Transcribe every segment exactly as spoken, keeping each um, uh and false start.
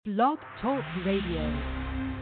Blog Talk Radio.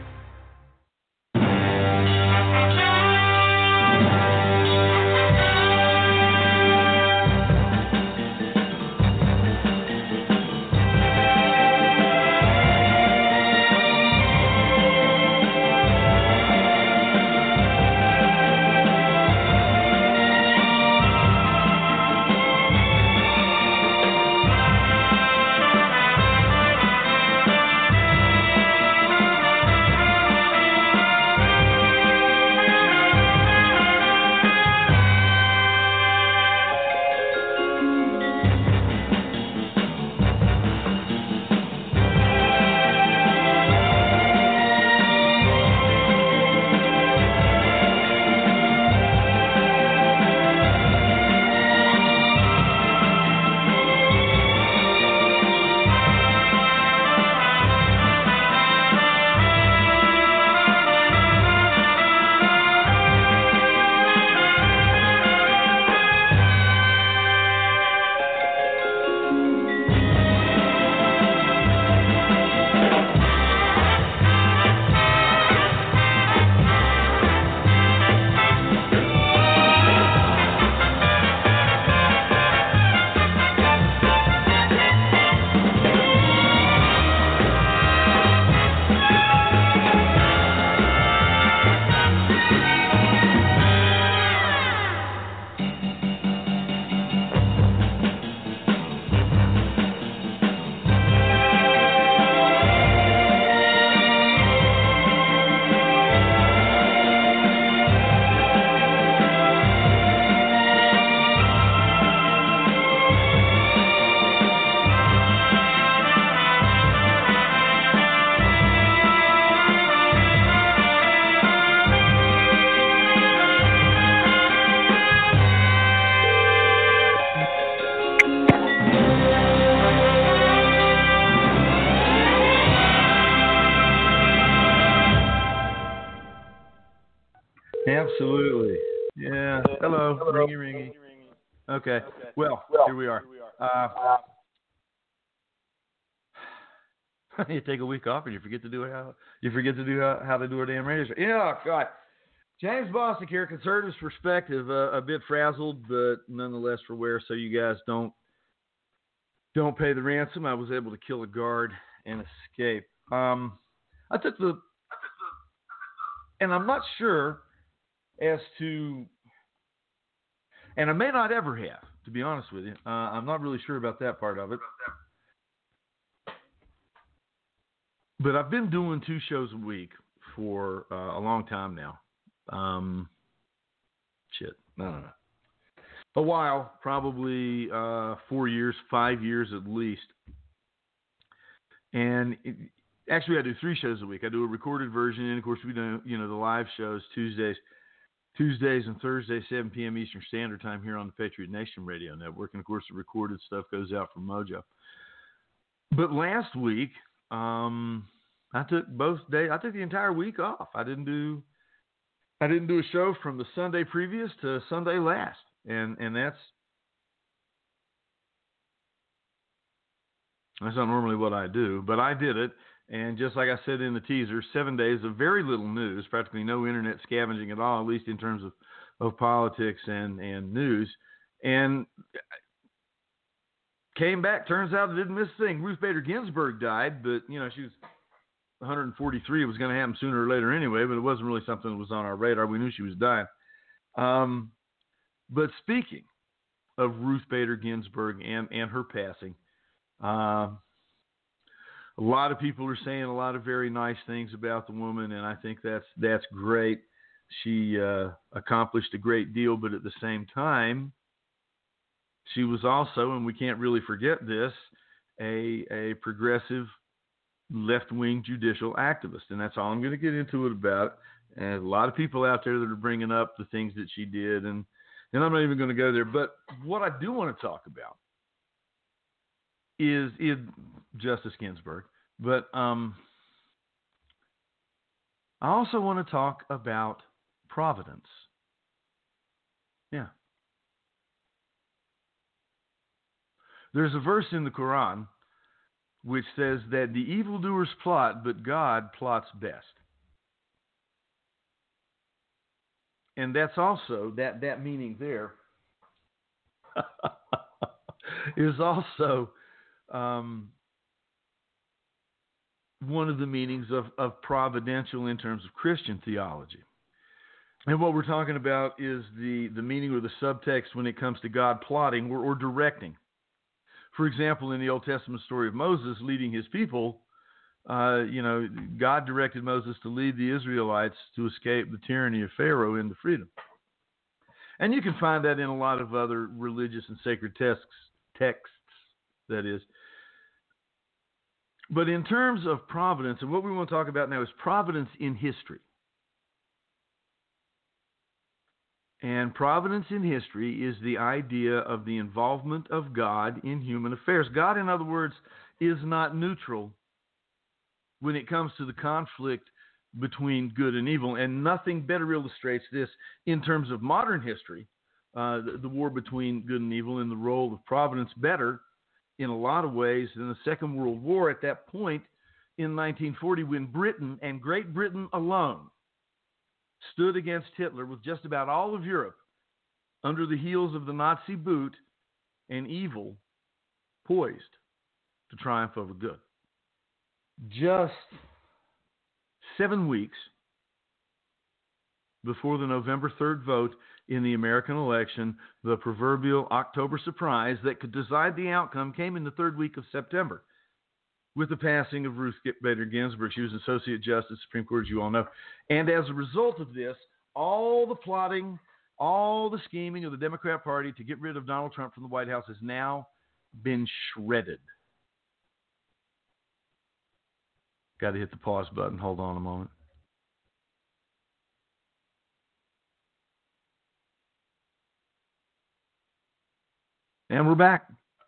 Absolutely. Yeah. Hello. Ringy, ringy. Okay. Well, here we are. Uh, you take a week off and you forget to do it how you forget to do how, how to do our damn radio show. Yeah, God. James Bostic here, Conservatives Perspective. Uh, a bit frazzled, but nonetheless for wear, so you guys don't don't pay the ransom. I was able to kill a guard and escape. Um, I took the, and I'm not sure as to, and I may not ever have, to be honest with you. Uh, I'm not really sure about that part of it. But I've been doing two shows a week for uh, a long time now. Um, shit, I don't know. A while, probably uh, four years, five years at least. And it, actually, I do three shows a week. I do a recorded version, and of course, we do, you know, the live shows Tuesdays. Tuesdays and Thursdays, seven p.m. Eastern Standard Time here on the Patriot Nation Radio Network. And, of course, the recorded stuff goes out from Mojo. But last week, um, I took both days. I took the entire week off. I didn't do I didn't do a show from the Sunday previous to Sunday last. And and that's that's not normally what I do, but I did it. And just like I said in the teaser, seven days of very little news, practically no internet scavenging at all, at least in terms of, of politics and, and news. And came back, turns out I didn't miss a thing. Ruth Bader Ginsburg died, but, you know, she was one hundred forty-three. It was going to happen sooner or later anyway, but it wasn't really something that was on our radar. We knew she was dying. Um, but speaking of Ruth Bader Ginsburg and, and her passing, uh, a lot of people are saying a lot of very nice things about the woman, and I think that's that's great. She uh, accomplished a great deal, but at the same time, she was also, and we can't really forget this, a, a progressive left-wing judicial activist, and that's all I'm going to get into it about. And a lot of people out there that are bringing up the things that she did, and, and I'm not even going to go there. But what I do want to talk about is, is Justice Ginsburg. But um, I also want to talk about providence. Yeah. There's a verse in the Quran which says that the evildoers plot, but God plots best. And that's also, that, that meaning there is also um, one of the meanings of, of providential in terms of Christian theology. And what we're talking about is the, the meaning or the subtext when it comes to God plotting or, or directing. For example, in the Old Testament story of Moses leading his people, uh, you know, God directed Moses to lead the Israelites to escape the tyranny of Pharaoh into freedom. And you can find that in a lot of other religious and sacred texts, texts, that is. But in terms of providence, and what we want to talk about now is providence in history. And providence in history is the idea of the involvement of God in human affairs. God, in other words, is not neutral when it comes to the conflict between good and evil. And nothing better illustrates this in terms of modern history, uh, the, the war between good and evil and the role of providence better in a lot of ways than the Second World War at that point in nineteen forty, when Britain and Great Britain alone stood against Hitler with just about all of Europe under the heels of the Nazi boot and evil poised to triumph over good. Just seven weeks before the November third vote in the American election, the proverbial October surprise that could decide the outcome came in the third week of September with the passing of Ruth Bader Ginsburg. She was Associate Justice, Supreme Court, as you all know. And as a result of this, all the plotting, all the scheming of the Democrat Party to get rid of Donald Trump from the White House has now been shredded. Got to hit the pause button. Hold on a moment. And we're back.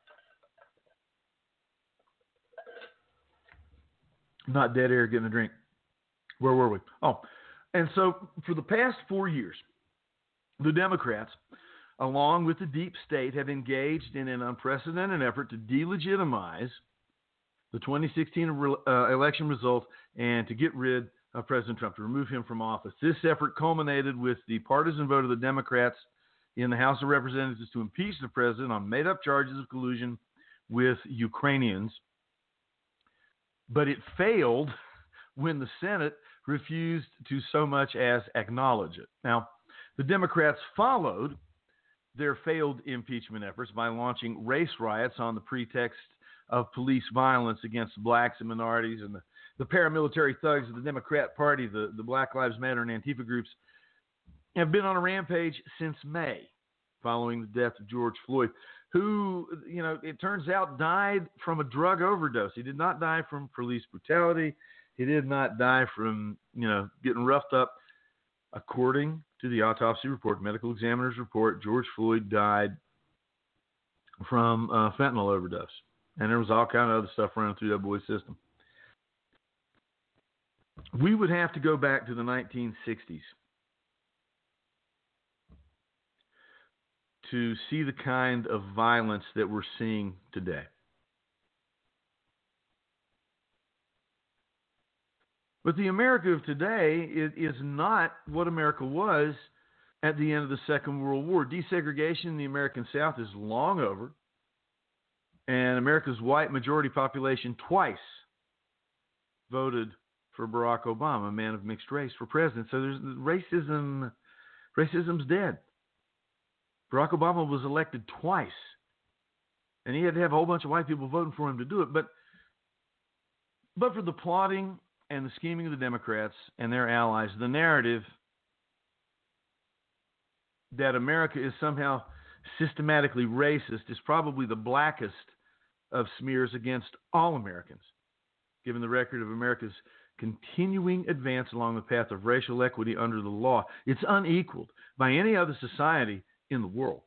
Not dead air, getting a drink. Where were we? Oh, and so for the past four years, the Democrats, along with the deep state, have engaged in an unprecedented effort to delegitimize the twenty sixteen uh, election results and to get rid of President Trump, to remove him from office. This effort culminated with the partisan vote of the Democrats in the House of Representatives to impeach the president on made-up charges of collusion with Ukrainians. But it failed when the Senate refused to so much as acknowledge it. Now, the Democrats followed their failed impeachment efforts by launching race riots on the pretext of police violence against blacks and minorities, and the, the paramilitary thugs of the Democrat Party, the, the Black Lives Matter and Antifa groups, have been on a rampage since May, following the death of George Floyd, who, you know, it turns out died from a drug overdose. He did not die from police brutality. He did not die from, you know, getting roughed up. According to the autopsy report, medical examiner's report, George Floyd died from uh, fentanyl overdose. And there was all kind of other stuff running through that boy's system. We would have to go back to the nineteen sixties to see the kind of violence that we're seeing today. But the America of today is not what America was at the end of the Second World War. Desegregation in the American South is long over, and America's white majority population twice voted for Barack Obama, a man of mixed race, for president. So there's racism. Racism's dead. Barack Obama was elected twice, and he had to have a whole bunch of white people voting for him to do it. But, but for the plotting and the scheming of the Democrats and their allies, the narrative that America is somehow systematically racist is probably the blackest of smears against all Americans, given the record of America's continuing advance along the path of racial equity under the law. It's unequaled by any other society in the world.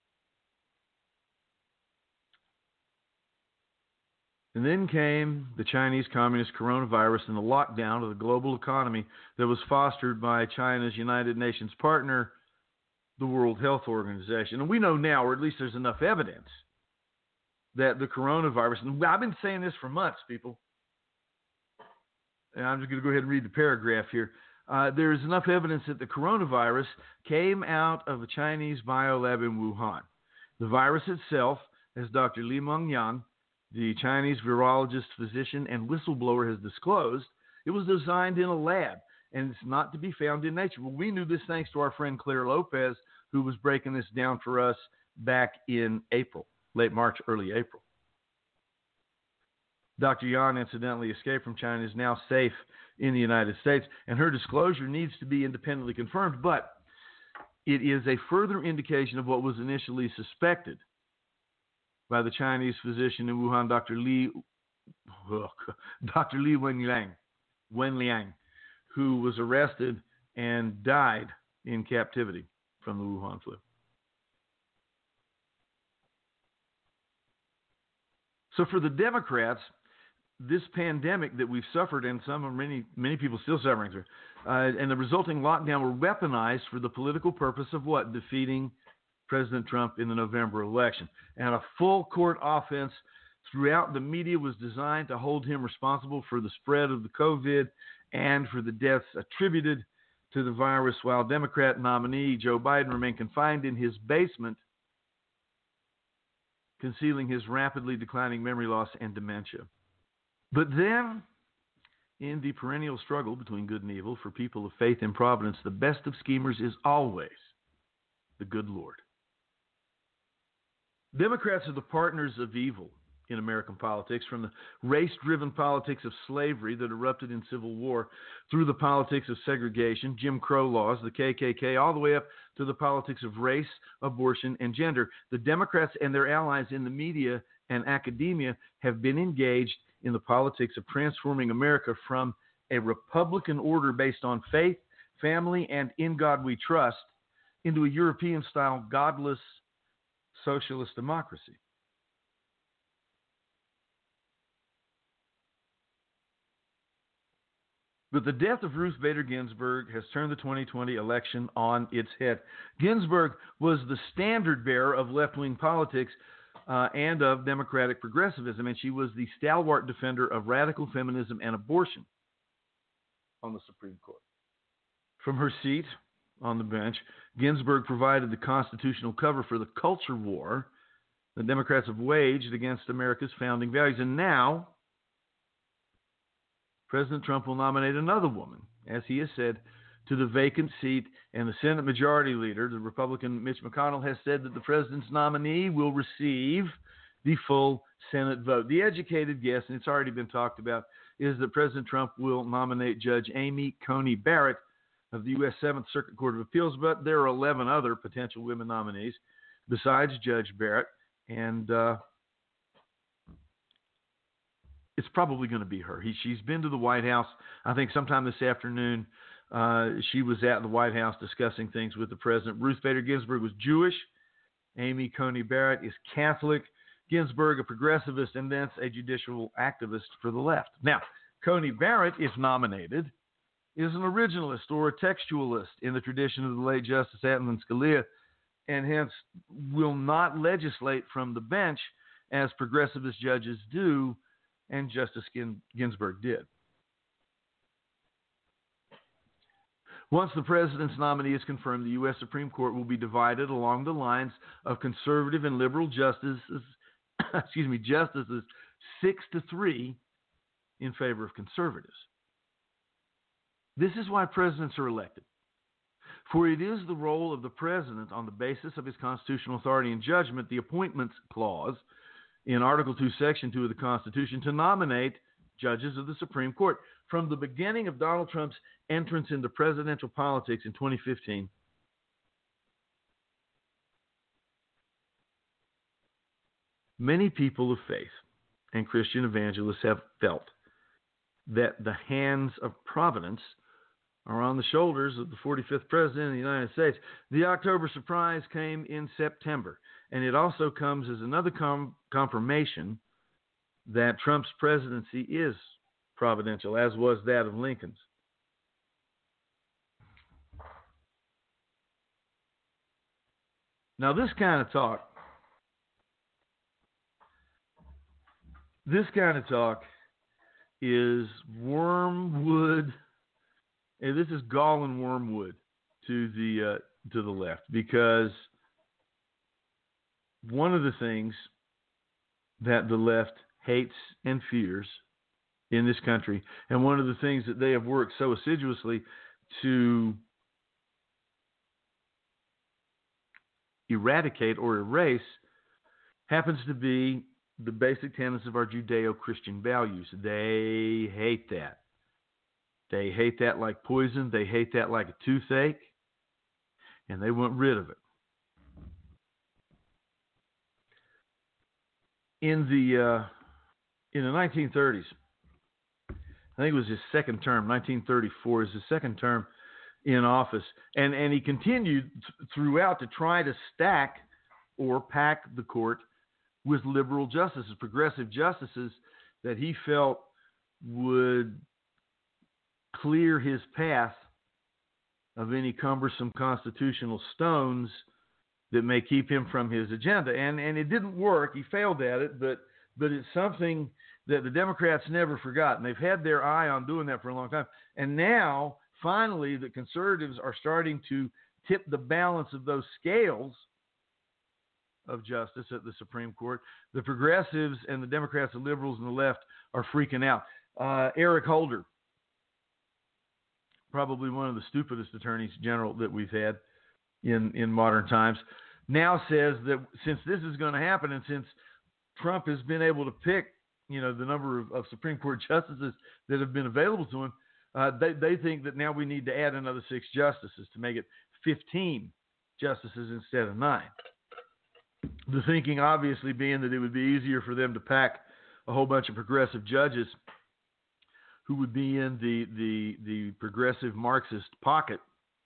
And then came the Chinese Communist coronavirus and the lockdown of the global economy that was fostered by China's United Nations partner, the World Health Organization. And we know now, or at least there's enough evidence, that the coronavirus, and I've been saying this for months, people, and I'm just going to go ahead and read the paragraph here. Uh, there is enough evidence that the coronavirus came out of a Chinese biolab in Wuhan. The virus itself, as Doctor Li Mengyan, the Chinese virologist, physician, and whistleblower has disclosed, it was designed in a lab, and it's not to be found in nature. Well, we knew this thanks to our friend Claire Lopez, who was breaking this down for us back in April, late March, early April. Doctor Yan incidentally escaped from China, is now safe in the United States, and her disclosure needs to be independently confirmed, but it is a further indication of what was initially suspected by the Chinese physician in Wuhan, Doctor Li, oh, Doctor Li Wenliang, Wenliang, who was arrested and died in captivity from the Wuhan flu. So for the Democrats, this pandemic that we've suffered, and some, or many, many people still suffering through, uh, and the resulting lockdown were weaponized for the political purpose of what? Defeating President Trump in the November election. And a full court offense throughout the media was designed to hold him responsible for the spread of the COVID and for the deaths attributed to the virus, while Democrat nominee Joe Biden remained confined in his basement, concealing his rapidly declining memory loss and dementia. But then, in the perennial struggle between good and evil for people of faith in providence, the best of schemers is always the good Lord. Democrats are the partners of evil in American politics, from the race-driven politics of slavery that erupted in Civil War through the politics of segregation, Jim Crow laws, the K K K, all the way up to the politics of race, abortion, and gender. The Democrats and their allies in the media and academia have been engaged in the politics of transforming America from a Republican order based on faith, family, and in God we trust into a European-style godless socialist democracy. But the death of Ruth Bader Ginsburg has turned the twenty twenty election on its head. Ginsburg was the standard bearer of left-wing politics uh, and of democratic progressivism, and she was the stalwart defender of radical feminism and abortion on the Supreme Court. From her seat on the bench, Ginsburg provided the constitutional cover for the culture war the Democrats have waged against America's founding values. And now, President Trump will nominate another woman, as he has said, to the vacant seat, and the Senate Majority Leader, the Republican Mitch McConnell, has said that the president's nominee will receive the full Senate vote. The educated guess, and it's already been talked about, is that President Trump will nominate Judge Amy Coney Barrett of the U S seventh Circuit Court of Appeals, but there are eleven other potential women nominees besides Judge Barrett, and uh, it's probably going to be her. He, she's been to the White House, I think sometime this afternoon. Uh, she was at the White House discussing things with the president. Ruth Bader Ginsburg was Jewish. Amy Coney Barrett is Catholic. Ginsburg, a progressivist, and thence a judicial activist for the left. Now, Coney Barrett, if nominated, is an originalist or a textualist in the tradition of the late Justice Antonin Scalia, and hence will not legislate from the bench as progressivist judges do, and Justice Ginsburg did. Once the president's nominee is confirmed, the U S Supreme Court will be divided along the lines of conservative and liberal justices, excuse me, justices six to three in favor of conservatives. This is why presidents are elected. For it is the role of the president, on the basis of his constitutional authority and judgment, the Appointments Clause in Article two, Section two of the Constitution, to nominate judges of the Supreme Court. From the beginning of Donald Trump's entrance into presidential politics in twenty fifteen, many people of faith and Christian evangelists have felt that the hands of providence are on the shoulders of the forty-fifth president of the United States. The October surprise came in September, and it also comes as another com- confirmation that Trump's presidency is providential, as was that of Lincoln's. Now, this kind of talk this kind of talk is wormwood, and this is gall and wormwood to the uh, to the left, because one of the things that the left hates and fears in this country, and one of the things that they have worked so assiduously to eradicate or erase, happens to be the basic tenets of our Judeo-Christian values. They hate that. They hate that like poison. They hate that like a toothache. And they want rid of it. In the uh, in the nineteen thirties, I think it was his second term, nineteen thirty-four is his second term in office. And, and he continued th- throughout to try to stack or pack the court with liberal justices, progressive justices that he felt would clear his path of any cumbersome constitutional stones that may keep him from his agenda. And and it didn't work. He failed at it, but but it's something that the Democrats never forgotten. They've had their eye on doing that for a long time. And now, finally, the conservatives are starting to tip the balance of those scales of justice at the Supreme Court. The progressives and the Democrats, the liberals and the left are freaking out. Uh, Eric Holder, probably one of the stupidest attorneys general that we've had in, in modern times, now says that since this is going to happen, and since Trump has been able to pick, you know, the number of, of Supreme Court justices that have been available to him, uh, they, they think that now we need to add another six justices to make it fifteen justices instead of nine. The thinking obviously being that it would be easier for them to pack a whole bunch of progressive judges who would be in the, the, the progressive Marxist pocket,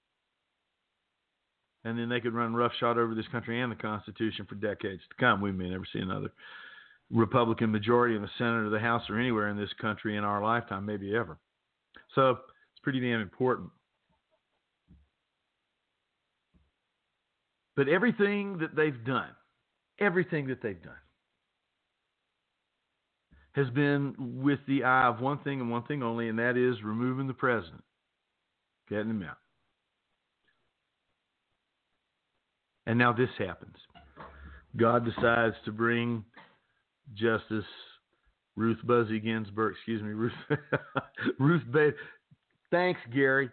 and then they could run roughshod over this country and the Constitution for decades to come. We may never see another Republican majority in the Senate or the House or anywhere in this country in our lifetime, maybe ever. So it's pretty damn important. But everything that they've done, everything that they've done has been with the eye of one thing and one thing only, and that is removing the president, getting him out. And now this happens. God decides to bring Justice Ruth Buzzy Ginsburg, excuse me, Ruth, Ruth Bader. Thanks, Gary.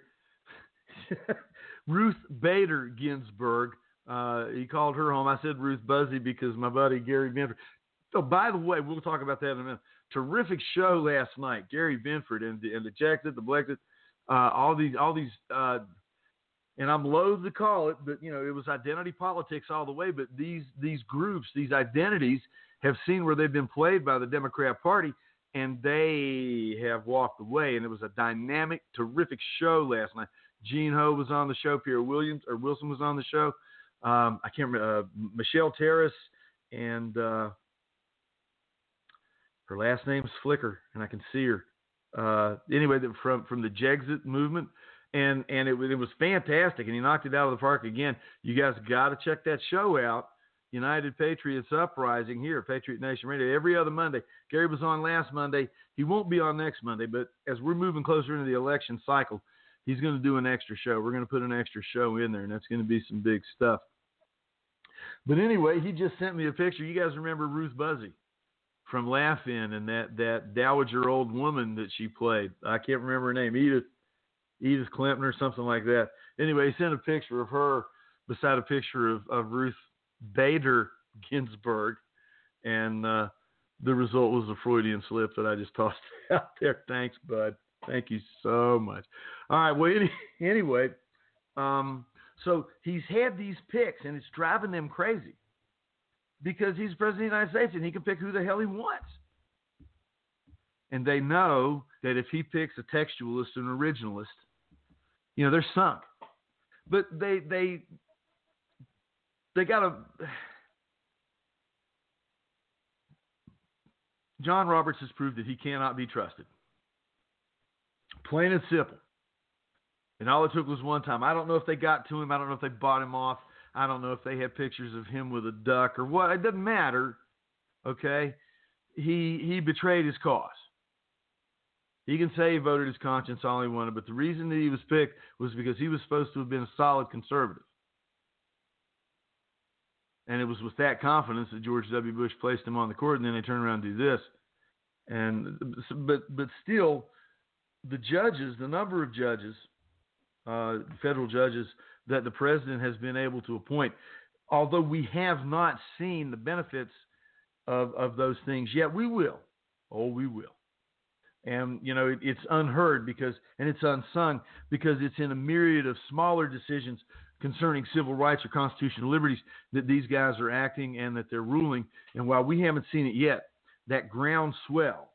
Ruth Bader Ginsburg. Uh, he called her home. I said Ruth Buzzy because my buddy Gary Benford. So, by the way, we'll talk about that in a minute. Terrific show last night. Gary Benford and the, and the Jackson, the Blexit, uh, all these, all these, uh, and I'm loath to call it, but you know, it was identity politics all the way. But these these groups, these identities, have seen where they've been played by the Democrat Party, and they have walked away. And it was a dynamic, terrific show last night. Gene Ho was on the show. Pierre Williams or Wilson was on the show. Um, I can't remember, uh, Michelle Terrace, and uh, her last name is Flicker, and I can see her. Uh, anyway, from from the Jexit movement, and and it, it was fantastic, and he knocked it out of the park again. You guys got to check that show out. United Patriots Uprising here, Patriot Nation Radio, every other Monday. Gary was on last Monday. He won't be on next Monday, but as we're moving closer into the election cycle, he's going to do an extra show. We're going to put an extra show in there, and that's going to be some big stuff. But anyway, he just sent me a picture. You guys remember Ruth Buzzy from Laugh-In and that, that dowager old woman that she played. I can't remember her name, Edith Edith Clinton or something like that. Anyway, he sent a picture of her beside a picture of, of Ruth Bader Ginsburg, and uh, the result was a Freudian slip that I just tossed out there. Thanks, bud. Thank you so much. All right, well, any, anyway, um, so he's had these picks, and it's driving them crazy because he's president of the United States, and he can pick who the hell he wants. And they know that if he picks a textualist and originalist, you know, they're sunk. But they they they got to. John Roberts has proved that he cannot be trusted. Plain and simple. And all it took was one time. I don't know if they got to him. I don't know if they bought him off. I don't know if they had pictures of him with a duck or what. It doesn't matter. Okay? he he betrayed his cause. He can say he voted his conscience all he wanted, but the reason that he was picked was because he was supposed to have been a solid conservative. And it was with that confidence that George W. Bush placed him on the court, and then they turn around and do this. And but but still, the judges, the number of judges, uh, federal judges that the president has been able to appoint, although we have not seen the benefits of of those things yet, we will. Oh, we will. And you know, it, it's unheard because, and it's unsung because it's in a myriad of smaller decisions concerning civil rights or constitutional liberties that these guys are acting and that they're ruling. And while we haven't seen it yet, that groundswell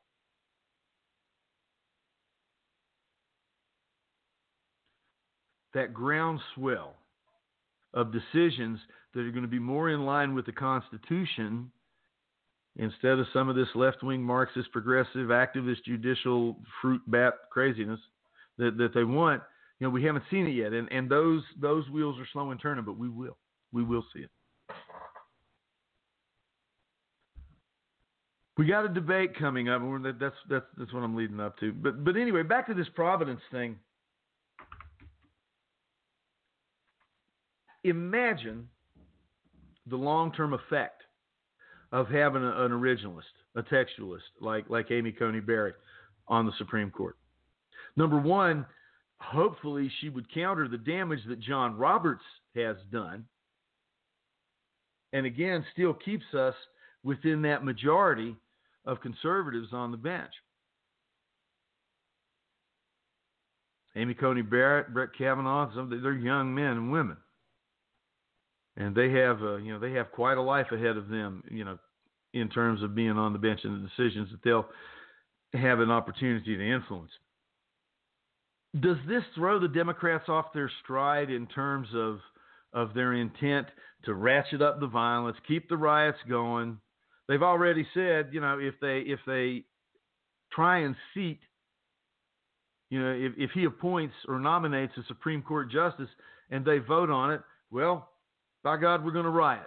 that groundswell of decisions that are going to be more in line with the Constitution instead of some of this left-wing Marxist, progressive, activist, judicial fruit bat craziness that, that they want. You know, we haven't seen it yet, and, and those those wheels are slow in turning, but we will. We will see it. We got a debate coming up, and that's that's that's what I'm leading up to. But but anyway, back to this Providence thing. Imagine the long-term effect of having a, an originalist, a textualist like like Amy Coney Barrett on the Supreme Court. Number one, hopefully she would counter the damage that John Roberts has done, and again still keeps us within that majority of conservatives on the bench. Amy Coney Barrett, Brett Kavanaugh, some they're young men and women, and they have uh, you know they have quite a life ahead of them, you know, in terms of being on the bench and the decisions that they'll have an opportunity to influence. Does this throw the Democrats off their stride in terms of of their intent to ratchet up the violence, keep the riots going? They've already said, you know, if they if they try and seat, you know, if, if he appoints or nominates a Supreme Court justice and they vote on it, well, by God, we're going to riot.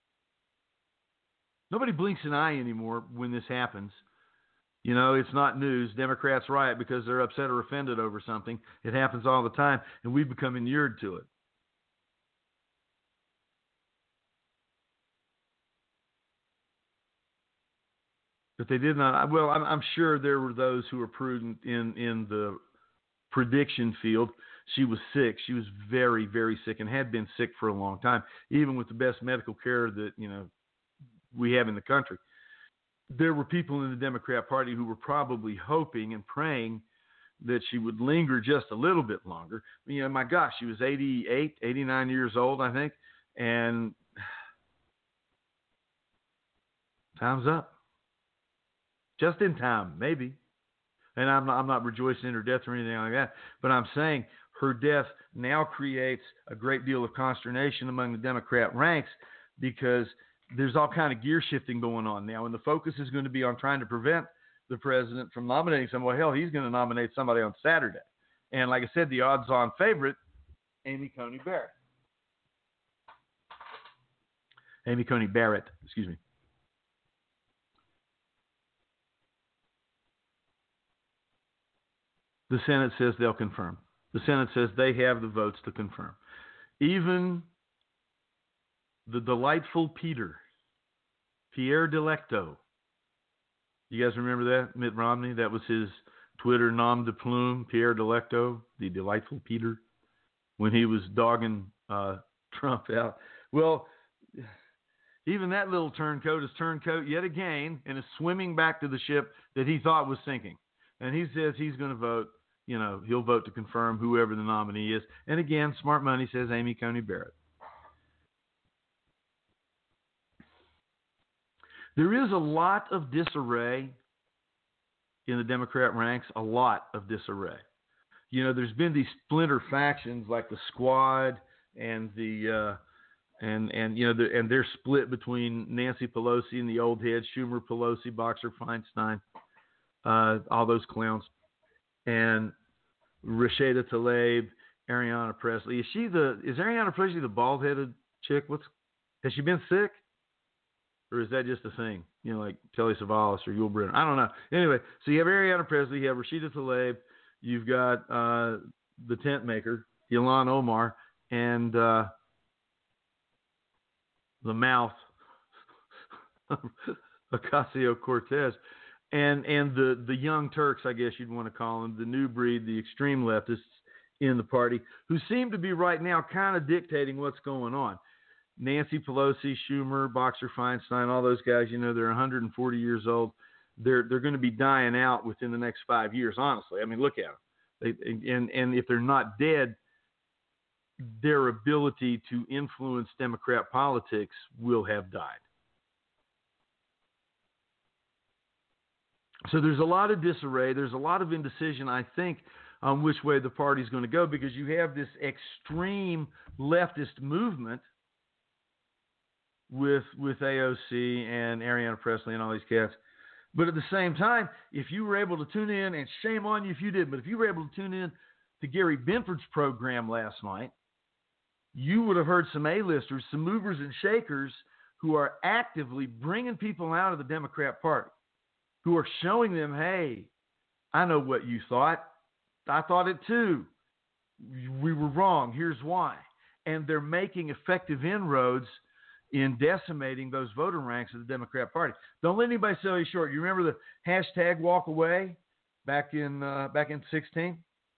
Nobody blinks an eye anymore when this happens. You know, it's not news. Democrats riot because they're upset or offended over something. It happens all the time, and we've become inured to it. But they did not. Well, I'm, I'm sure there were those who were prudent in, in the prediction field. She was sick. She was very, very sick and had been sick for a long time, even with the best medical care that, you know, we have in the country. There were people in the Democrat Party who were probably hoping and praying that she would linger just a little bit longer. You know, my gosh, she was eighty-eight, eighty-nine years old, I think, and time's up. Just in time, maybe. And I'm not, I'm not rejoicing in her death or anything like that, but I'm saying her death now creates a great deal of consternation among the Democrat ranks because there's all kind of gear shifting going on now, and the focus is going to be on trying to prevent the president from nominating someone. Well, hell, he's going to nominate somebody on Saturday. And like I said, the odds-on favorite, Amy Coney Barrett. Amy Coney Barrett, excuse me. The Senate says they'll confirm. The Senate says they have the votes to confirm. Even the delightful Peter, Pierre Delecto. You guys remember that? Mitt Romney? That was his Twitter nom de plume, Pierre Delecto, the delightful Peter, when he was dogging uh, Trump out. Well, even that little turncoat is turncoat yet again and is swimming back to the ship that he thought was sinking. And he says he's going to vote, you know, he'll vote to confirm whoever the nominee is. And again, smart money says Amy Coney Barrett. There is a lot of disarray in the Democrat ranks, a lot of disarray. You know, there's been these splinter factions like the Squad and the uh, and and you know the, and they're split between Nancy Pelosi and the old heads, Schumer, Pelosi, Boxer, Feinstein, uh, all those clowns, and Rashida Tlaib, Ariana Presley. Is she the is Ariana Presley the bald-headed chick? What's has she been sick? Or is that just a thing? you know, like Telly Savalas or Yul Brynner. I don't know. Anyway, so you have Ariana Presley, you have Rashida Tlaib, you've got uh, the tent maker, Ilhan Omar, and uh, the mouth, Ocasio-Cortez, and and the, the young Turks, I guess you'd want to call them, the new breed, the extreme leftists in the party, who seem to be right now kind of dictating what's going on. Nancy Pelosi, Schumer, Boxer Feinstein, all those guys, you know, they're one hundred forty years old. They're they're going to be dying out within the next five years, honestly. I mean, look at them. They, and, and if they're not dead, their ability to influence Democrat politics will have died. So there's a lot of disarray. There's a lot of indecision, I think, on which way the party's going to go, because you have this extreme leftist movement with with A O C and Ariana Presley and all these cats. But at the same time, if you were able to tune in, and shame on you if you did, but if you were able to tune in to Gary Benford's program last night, you would have heard some A-listers, some movers and shakers who are actively bringing people out of the Democrat Party, who are showing them, hey, I know what you thought. I thought it too. We were wrong. Here's why. And they're making effective inroads in decimating those voter ranks of the Democrat Party. Don't let anybody sell you short. You remember the hashtag walk away back in uh, back in sixteen?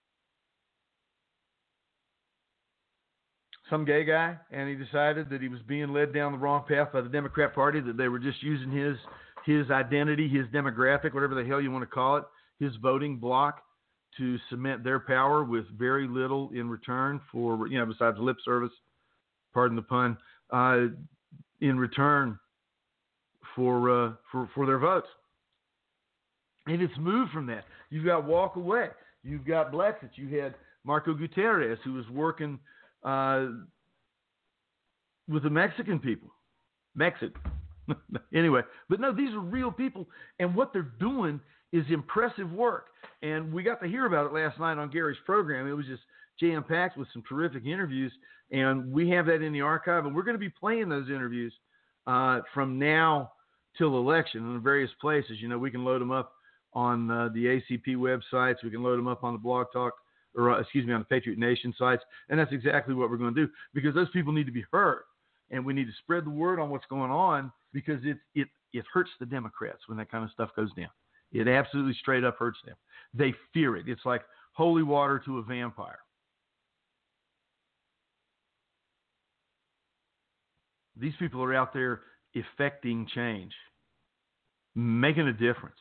Some gay guy, and he decided that he was being led down the wrong path by the Democrat Party, that they were just using his his identity, his demographic, whatever the hell you want to call it, his voting block, to cement their power with very little in return for, you know, besides lip service, pardon the pun, uh, in return for, uh, for for their votes. And it's moved from that. You've got walk away. You've got Blexit. You had Marco Gutierrez, who was working uh, with the Mexican people. Mexican. Anyway, but no, these are real people, and what they're doing is impressive work. And we got to hear about it last night on Gary's program. It was just jam-packed with some terrific interviews, and we have that in the archive, and we're going to be playing those interviews uh, from now till election in various places. You know, we can load them up on uh, the A C P websites. We can load them up on the Blog Talk, or uh, excuse me, on the Patriot Nation sites, and that's exactly what we're going to do, because those people need to be heard, and we need to spread the word on what's going on, because it it it hurts the Democrats when that kind of stuff goes down. It absolutely straight up hurts them. They fear it. It's like holy water to a vampire. These people are out there effecting change, making a difference.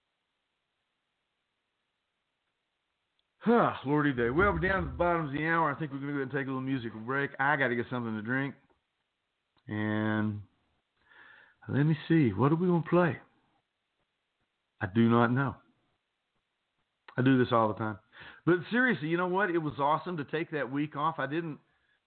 Huh, Lordy day. Well, we're down to the bottom of the hour. I think we're going to go ahead and take a little musical break. I got to get something to drink. And let me see. What are we going to play? I do not know. I do this all the time. But seriously, you know what? It was awesome to take that week off. I didn't,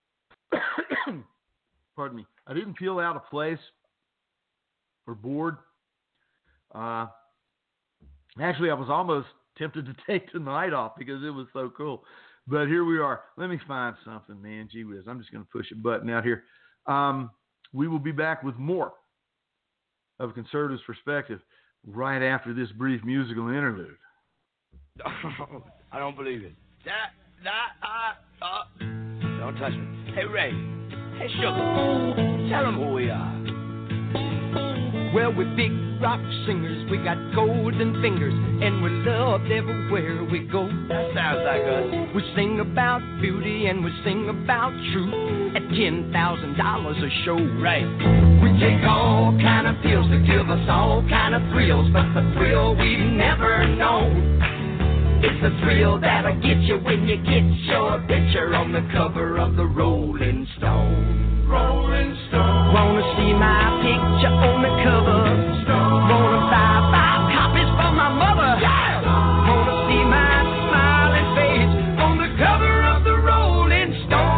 pardon me, I didn't feel out of place or bored. Uh, actually, I was almost tempted to take tonight off because it was so cool. But here we are. Let me find something, man. Gee whiz, I'm just going to push a button out here. Um, we will be back with more of Conservatives' Perspective right after this brief musical interlude. Oh, I don't believe it. That, that, uh, uh. Don't touch me. Hey, Ray. Hey, Sugar. Tell them who we are. Well, we're big rock singers. We got golden fingers, and we're loved everywhere we go. That sounds like us. We sing about beauty, and we sing about truth at ten thousand dollars a show. Right. We take all kind of pills to give us all kind of thrills, but the thrill we've never known, it's the thrill that'll get you when you get your picture on the cover of the Rolling Stone. Rolling Stone. Wanna see my picture on the cover? Stone. Wanna buy five copies for my mother? Yeah. Wanna see my smiling face on the cover of the Rolling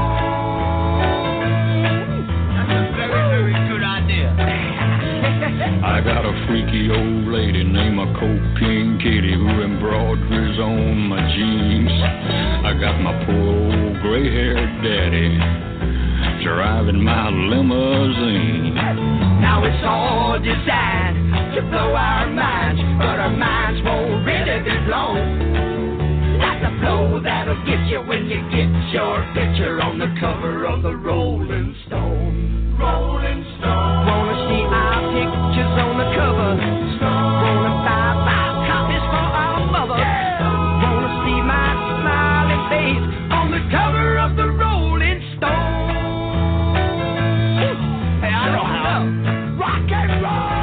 Stone? That's a very, very good idea. I got a freaky old lady named a Cocaine Kitty who embroiders on my jeans. I got my poor old gray-haired daddy driving my limousine. Now it's all all designed to blow our minds, but our minds won't really be blown. Like the blow that'll get you when you get your picture on the cover of the Rolling Stone. Rolling Stone. Wanna see our pictures on the cover? Wanna buy five copies for our mother? Yeah. Wanna see my smiling face on the cover of the Rolling Stone? Hey, I know how. Rock and roll.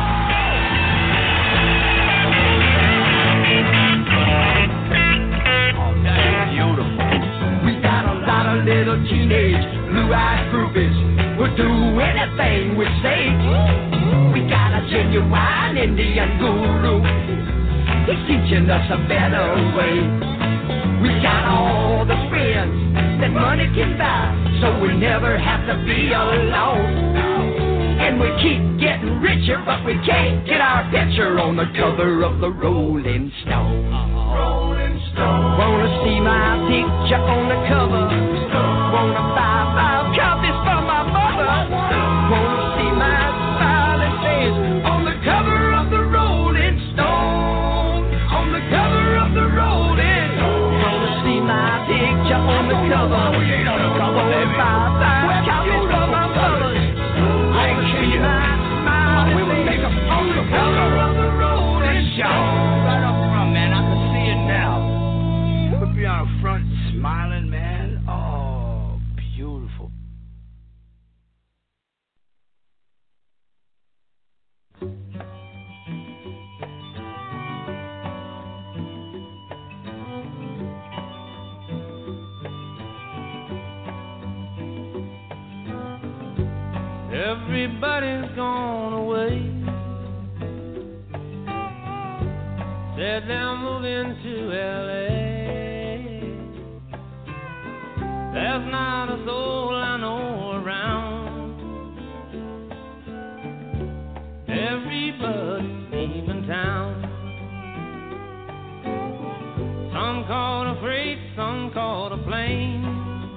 Oh, that's beautiful. We got a lot of little teenage blue-eyed groupies. We'll do anything we say. We got a genuine Indian guru. He's teaching us a better way. We got all the friends that money can buy, so we never have to be alone. And we keep getting richer, but we can't get our picture on the cover of the Rolling Stone. Rolling Stone. Wanna see my picture on the cover? Wanna buy five copies for my mother? Wanna see my smiling face on the cover of the Rolling Stone? On the cover of the Rolling Stone. Wanna see my picture on the cover? Wanna buy five copies for my mother? Wanna see my smiling face on the cover of the Rolling Stone? Right up front, man, I can see it now. Put me on the front, smiling, man. Oh, beautiful. Everybody's gone away. Said they're moving to L A. There's not a soul I know around. Everybody's leaving town. Some caught a freight, some caught a plane.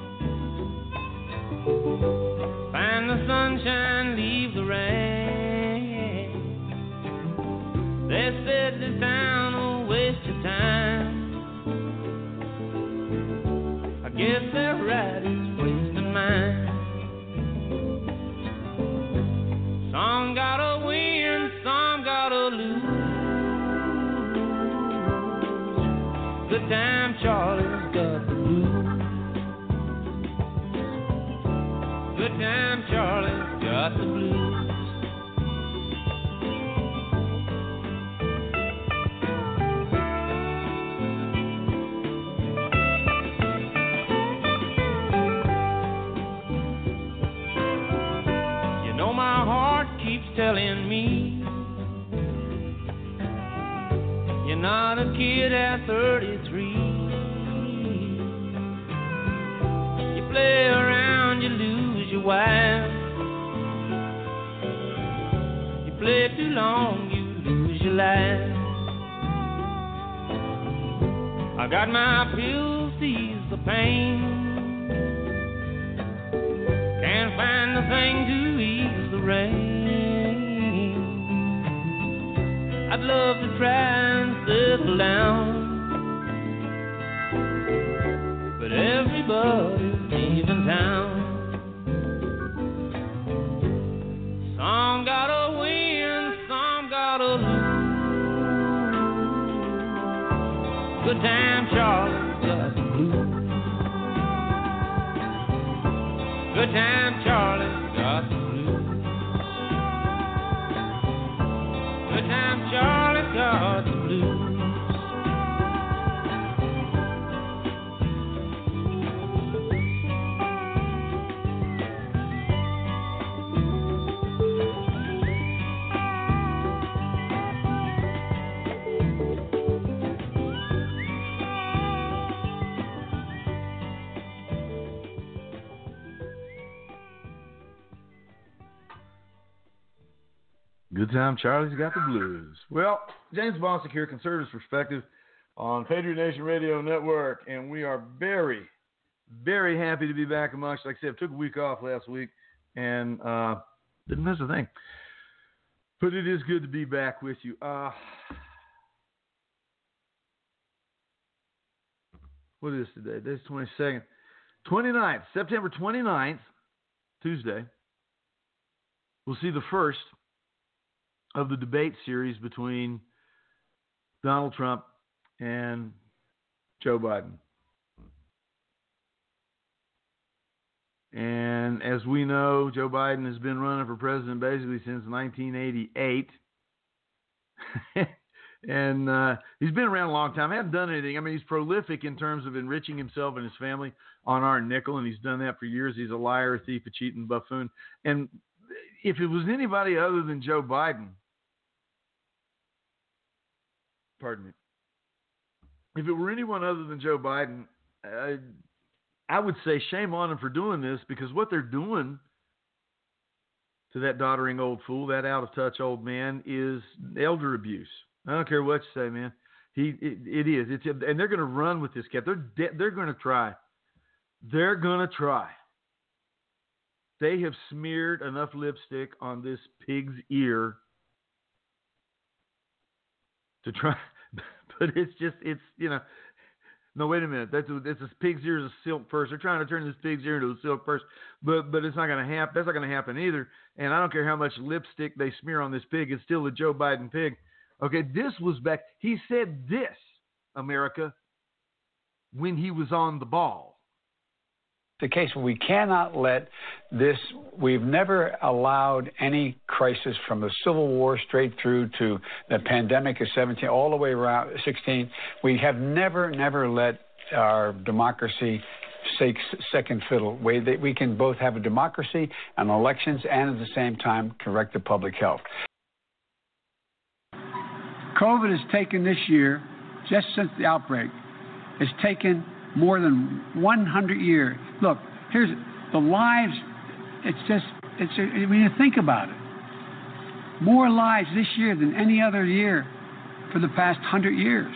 Find the sunshine, leave the rain. They said this town will waste your time. I guess they're right, it's wasting mine. Some gotta win, some gotta lose. Good time Charlie's got the blues. Good time Charlie's got the blues. You know my heart keeps telling me you're not a kid at thirty-three. You play around, you lose your wife. You play too long, you lose your life. I got my pills to ease the pain. Can't find a thing to ease the rain. I'd love to try and settle down, but everybody's leaving town. Some gotta win, some gotta lose. Good time Charlie's got the blues. Good time Charlie's got the blues. Good time Charlie's got the blues. Good time Charlie's got the blues. Well, James Bostic here, Conservative Perspective on Patriot Nation Radio Network, and we are very, very happy to be back amongst. Like I said, took a week off last week and uh, didn't miss a thing. But it is good to be back with you. Uh, what is today? Today's twenty-second. twenty-ninth, September twenty-ninth, Tuesday. We'll see the first of the debate series between Donald Trump and Joe Biden. And as we know, Joe Biden has been running for president basically since nineteen eighty-eight. and uh, he's been around a long time. He hasn't done anything. I mean, he's prolific in terms of enriching himself and his family on our nickel, and he's done that for years. He's a liar, a thief, a cheating buffoon. And if it was anybody other than Joe Biden, pardon me, if it were anyone other than Joe Biden, uh, I would say shame on them for doing this, because what they're doing to that doddering old fool, that out-of-touch old man, is elder abuse. I don't care what you say, man. He, it, it is. It's, and they're going to run with this cat. They're de- they're going to try. They're going to try. They have smeared enough lipstick on this pig's ear to try. But it's just, it's, you know, no, wait a minute. That's a, it's a pig's ear is a silk purse. They're trying to turn this pig's ear into a silk purse, but but it's not going to happen. That's not going to happen either. And I don't care how much lipstick they smear on this pig. It's still a Joe Biden pig. Okay, this was back. He said this, America, when he was on the ball. The case where we cannot let this, we've never allowed any crisis from the Civil War straight through to the pandemic of seventeen, all the way around sixteen. We have never, never let our democracy take second fiddle. We, we can both have a democracy and elections and at the same time correct the public health. COVID has taken this year, just since the outbreak, has taken more than one hundred years. Look, here's the lives. It's just, it's a, when you think about it, more lives this year than any other year for the past hundred years.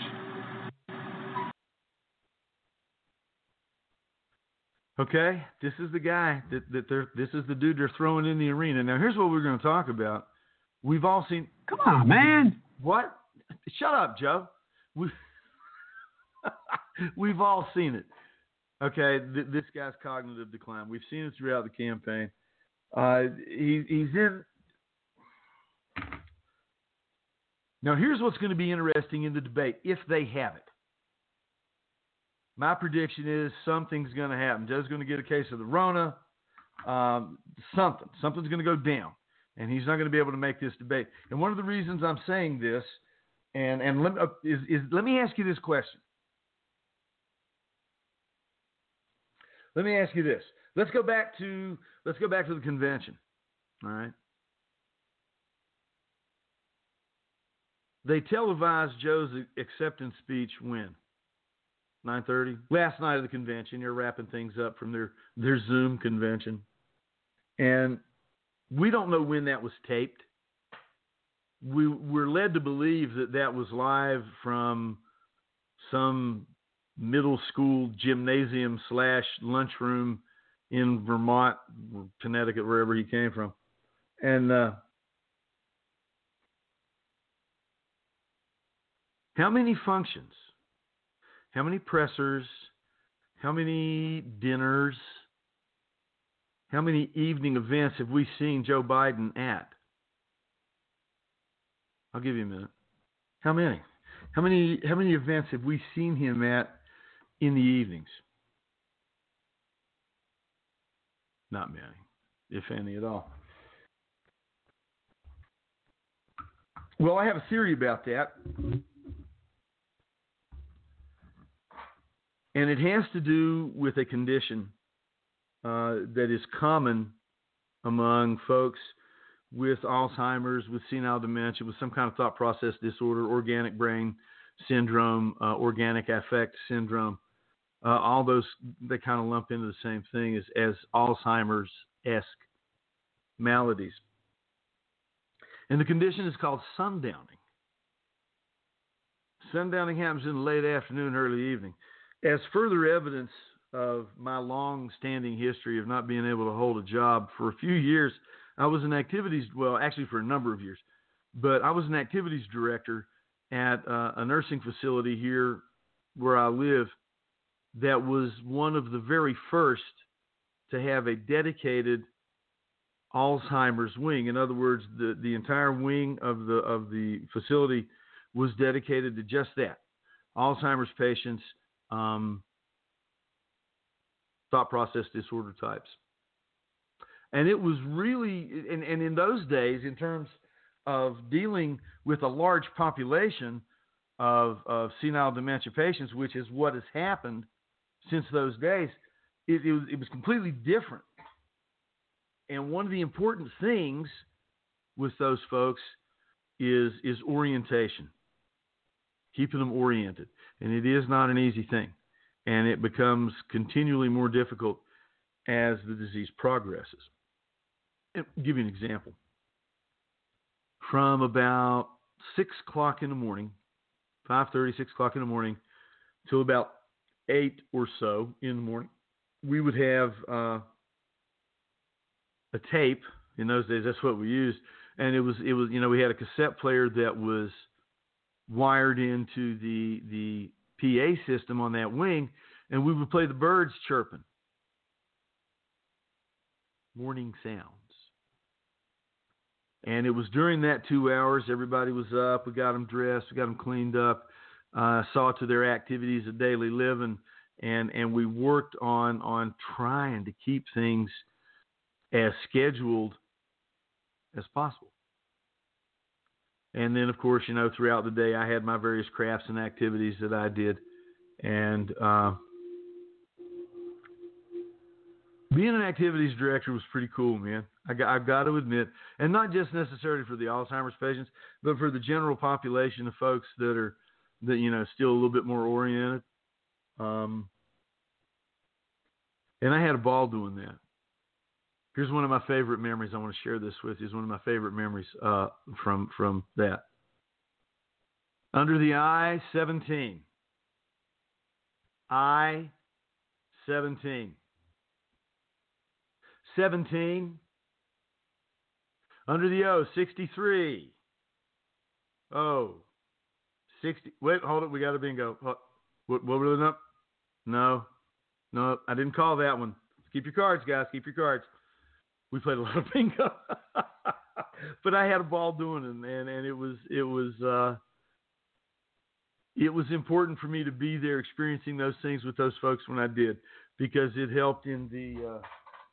Okay, this is the guy that, that they're, this is the dude they're throwing in the arena. Now, here's what we're going to talk about. We've all seen. Come on, man. What? Shut up, Joe. We, we've all seen it. Okay, th- this guy's cognitive decline. We've seen it throughout the campaign. Uh, he, he's in. Now, here's what's going to be interesting in the debate, if they have it. My prediction is something's going to happen. Joe's going to get a case of the Rona. Um, something. Something's going to go down. And he's not going to be able to make this debate. And one of the reasons I'm saying this, and, and let, uh, is, is let me ask you this question. Let me ask you this. Let's go back to let's go back to the convention. All right. They televised Joe's acceptance speech when? nine thirty? Last night of the convention. You're wrapping things up from their, their Zoom convention. And we don't know when that was taped. We, we're led to believe that that was live from some middle school gymnasium slash lunchroom in Vermont, Connecticut, wherever he came from. And uh, how many functions, how many pressers, how many dinners, how many evening events have we seen Joe Biden at? I'll give you a minute. How many? How many how many events have we seen him at in the evenings? Not many, if any at all. Well, I have a theory about that. And it has to do with a condition uh, that is common among folks with Alzheimer's, with senile dementia, with some kind of thought process disorder, organic brain syndrome, uh, organic affect syndrome. Uh, all those, they kind of lump into the same thing as, as Alzheimer's-esque maladies. And the condition is called sundowning. Sundowning happens in the late afternoon, early evening. As further evidence of my long-standing history of not being able to hold a job, for a few years, I was in activities, well, actually for a number of years, but I was an activities director at uh, a nursing facility here where I live that was one of the very first to have a dedicated Alzheimer's wing. In other words, the, the entire wing of the of the facility was dedicated to just that. Alzheimer's patients, um, thought process disorder types. And it was really, and, and in those days, in terms of dealing with a large population of, of senile dementia patients, which is what has happened since those days, it, it, was, it was completely different. And one of the important things with those folks is, is orientation, keeping them oriented. And it is not an easy thing. And it becomes continually more difficult as the disease progresses. I'll give you an example. From about six o'clock in the morning, five thirty, six o'clock in the morning, till about eight or so in the morning, we would have uh, a tape. In those days, that's what we used. And it was, it was, you know, we had a cassette player that was wired into the the P A system on that wing, and we would play the birds chirping. Morning sounds. And it was during that two hours, everybody was up, we got them dressed, we got them cleaned up, uh, saw to their activities of daily living, and, and we worked on, on trying to keep things as scheduled as possible. And then, of course, you know, throughout the day, I had my various crafts and activities that I did. And uh, being an activities director was pretty cool, man. I got, I've got to admit, and not just necessarily for the Alzheimer's patients, but for the general population of folks that are, that you know, still a little bit more oriented. Um, and I had a ball doing that. Here's one of my favorite memories. I want to share this with you. It's one of my favorite memories uh, from from that. Under the I seventeen. I seventeen. seventeen. Under the O, sixty-three. Oh, sixty. Wait, hold it. We got a bingo. What, what, what were the up? No, no, I didn't call that one. Keep your cards, guys. Keep your cards. We played a lot of bingo, but I had a ball doing it, and, and it was it was uh, it was important for me to be there, experiencing those things with those folks when I did, because it helped in the uh,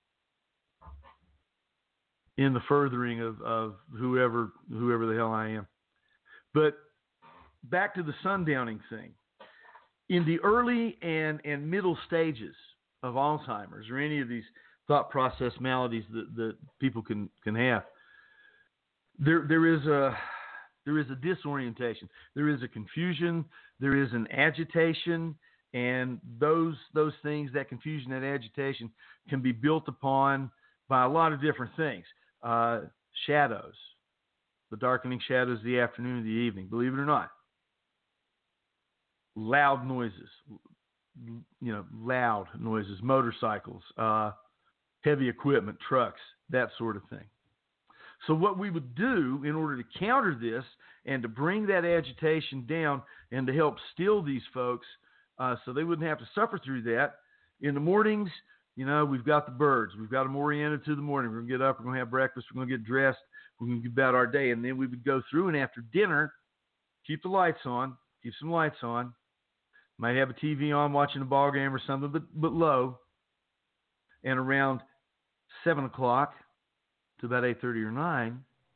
in the furthering of, of whoever whoever the hell I am. But back to the sundowning thing. In the early and, and middle stages of Alzheimer's or any of these thought process maladies that, that people can, can have, there there is a there is a disorientation, there is a confusion, there is an agitation, and those those things, that confusion, that agitation, can be built upon by a lot of different things. Uh, shadows, the darkening shadows of the afternoon and the evening, believe it or not. Loud noises, you know, loud noises, motorcycles, uh, heavy equipment, trucks, that sort of thing. So what we would do in order to counter this and to bring that agitation down and to help still these folks uh, so they wouldn't have to suffer through that, in the mornings, you know, we've got the birds. We've got them oriented to the morning. We're going to get up. We're going to have breakfast. We're going to get dressed. We're going to get about our day. And then we would go through, and after dinner, keep the lights on, keep some lights on. Might have a T V on, watching a ball game or something, but, but low. And around seven o'clock to about eight thirty or nine,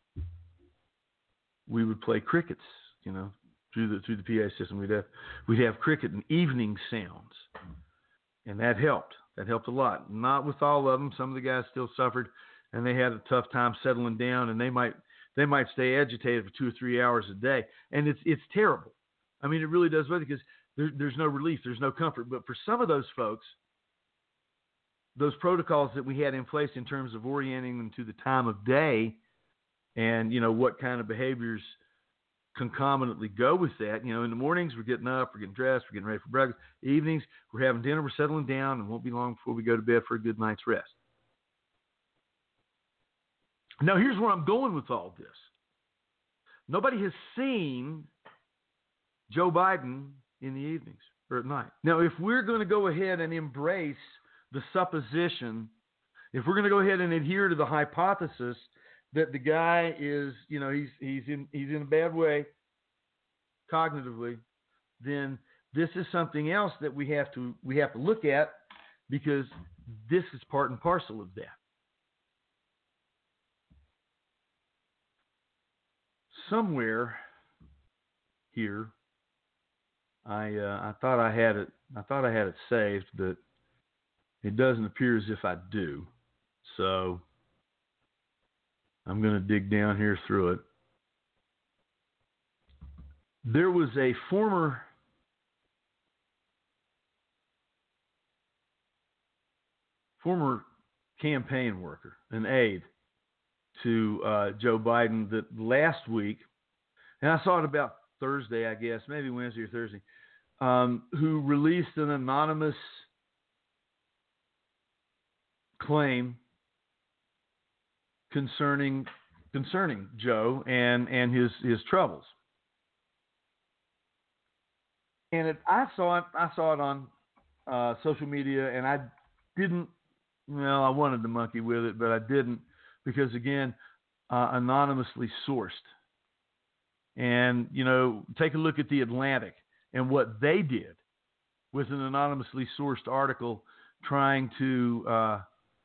we would play crickets, you know, through the through the P A system. We'd have we'd have cricket and evening sounds, and that helped. That helped a lot. Not with all of them. Some of the guys still suffered, and they had a tough time settling down, and they might they might stay agitated for two or three hours a day, and it's it's terrible. I mean, it really does, because there, there's no relief, there's no comfort. But for some of those folks, those protocols that we had in place in terms of orienting them to the time of day, and you know what kind of behaviors concomitantly go with that. You know, in the mornings we're getting up, we're getting dressed, we're getting ready for breakfast. Evenings we're having dinner, we're settling down, and won't be long before we go to bed for a good night's rest. Now here's where I'm going with all this. Nobody has seen Joe Biden in the evenings or at night. Now, if we're going to go ahead and embrace the supposition, if we're going to go ahead and adhere to the hypothesis that the guy is, you know, he's he's in he's in a bad way cognitively, then this is something else that we have to we have to look at, because this is part and parcel of that. Somewhere here, I uh, I thought I had it I thought I had it saved, but it doesn't appear as if I do. So I'm going to dig down here through it. There was a former former campaign worker, an aide to uh, Joe Biden, that last week, and I saw it about Thursday, I guess, maybe Wednesday or Thursday, um, who released an anonymous claim concerning concerning Joe and, and his, his troubles. And it, I saw it. I saw it on uh, social media, and I didn't. Well, I wanted to monkey with it, but I didn't, because again, uh, anonymously sourced. And you know, take a look at the Atlantic and what they did with an anonymously sourced article trying to uh,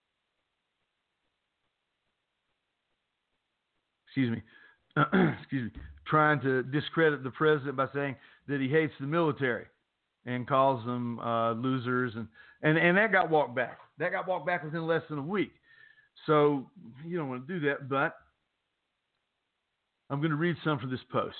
excuse me, excuse me, trying to discredit the president by saying that he hates the military and calls them uh, losers, and, and, and that got walked back. That got walked back within less than a week. So you don't want to do that, but I'm going to read some from this post.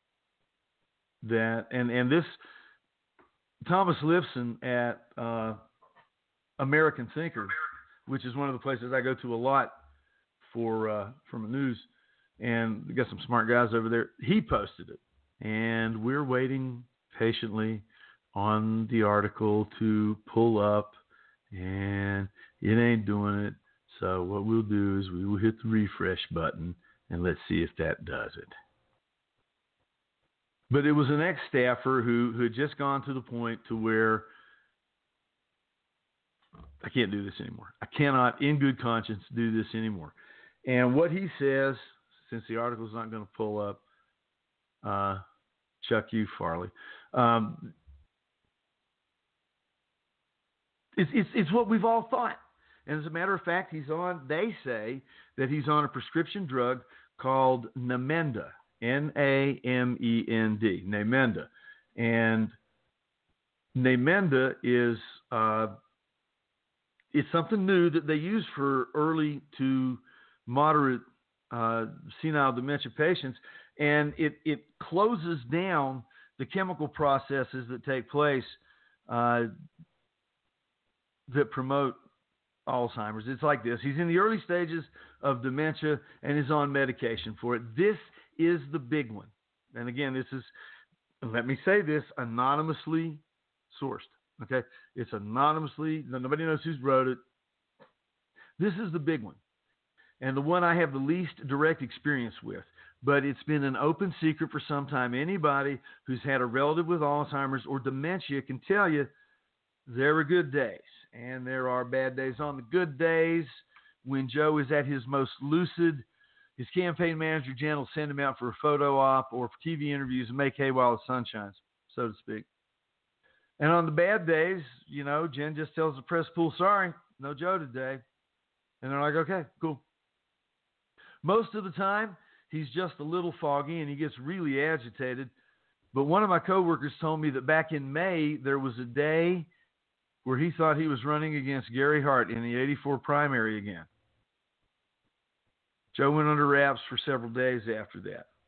That and, and this Thomas Lifson at uh, American Thinker, which is one of the places I go to a lot for uh, for my news, and we got some smart guys over there. He posted it, and we're waiting patiently on the article to pull up, and it ain't doing it. So what we'll do is we will hit the refresh button, and let's see if that does it. But it was an ex-staffer who, who had just gone to the point to where I can't do this anymore. I cannot, in good conscience, do this anymore. And what he says, since the article's not going to pull up, uh, Chuck you, Farley, um, it's, it's, it's what we've all thought. And as a matter of fact, he's on, they say that he's on a prescription drug called Namenda, N A M E N D, Namenda. And Namenda is, uh, it's something new that they use for early to moderate uh, senile dementia patients. And it, it closes down the chemical processes that take place uh, that promote Alzheimer's. It's like this. He's in the early stages of dementia and is on medication for it. This is the big one. And again, this is, let me say this, anonymously sourced. Okay? It's anonymously, nobody knows who's wrote it. This is the big one. And the one I have the least direct experience with. But it's been an open secret for some time. Anybody who's had a relative with Alzheimer's or dementia can tell you there are good days and there are bad days. On the good days, when Joe is at his most lucid, his campaign manager, Jen, will send him out for a photo op or for T V interviews and make hay while the sun shines, so to speak. And on the bad days, you know, Jen just tells the press pool, sorry, no Joe today. And they're like, okay, cool. Most of the time, he's just a little foggy and he gets really agitated. But one of my coworkers told me that back in May, there was a day where he thought he was running against Gary Hart in the eighty-four primary again. Joe went under wraps for several days after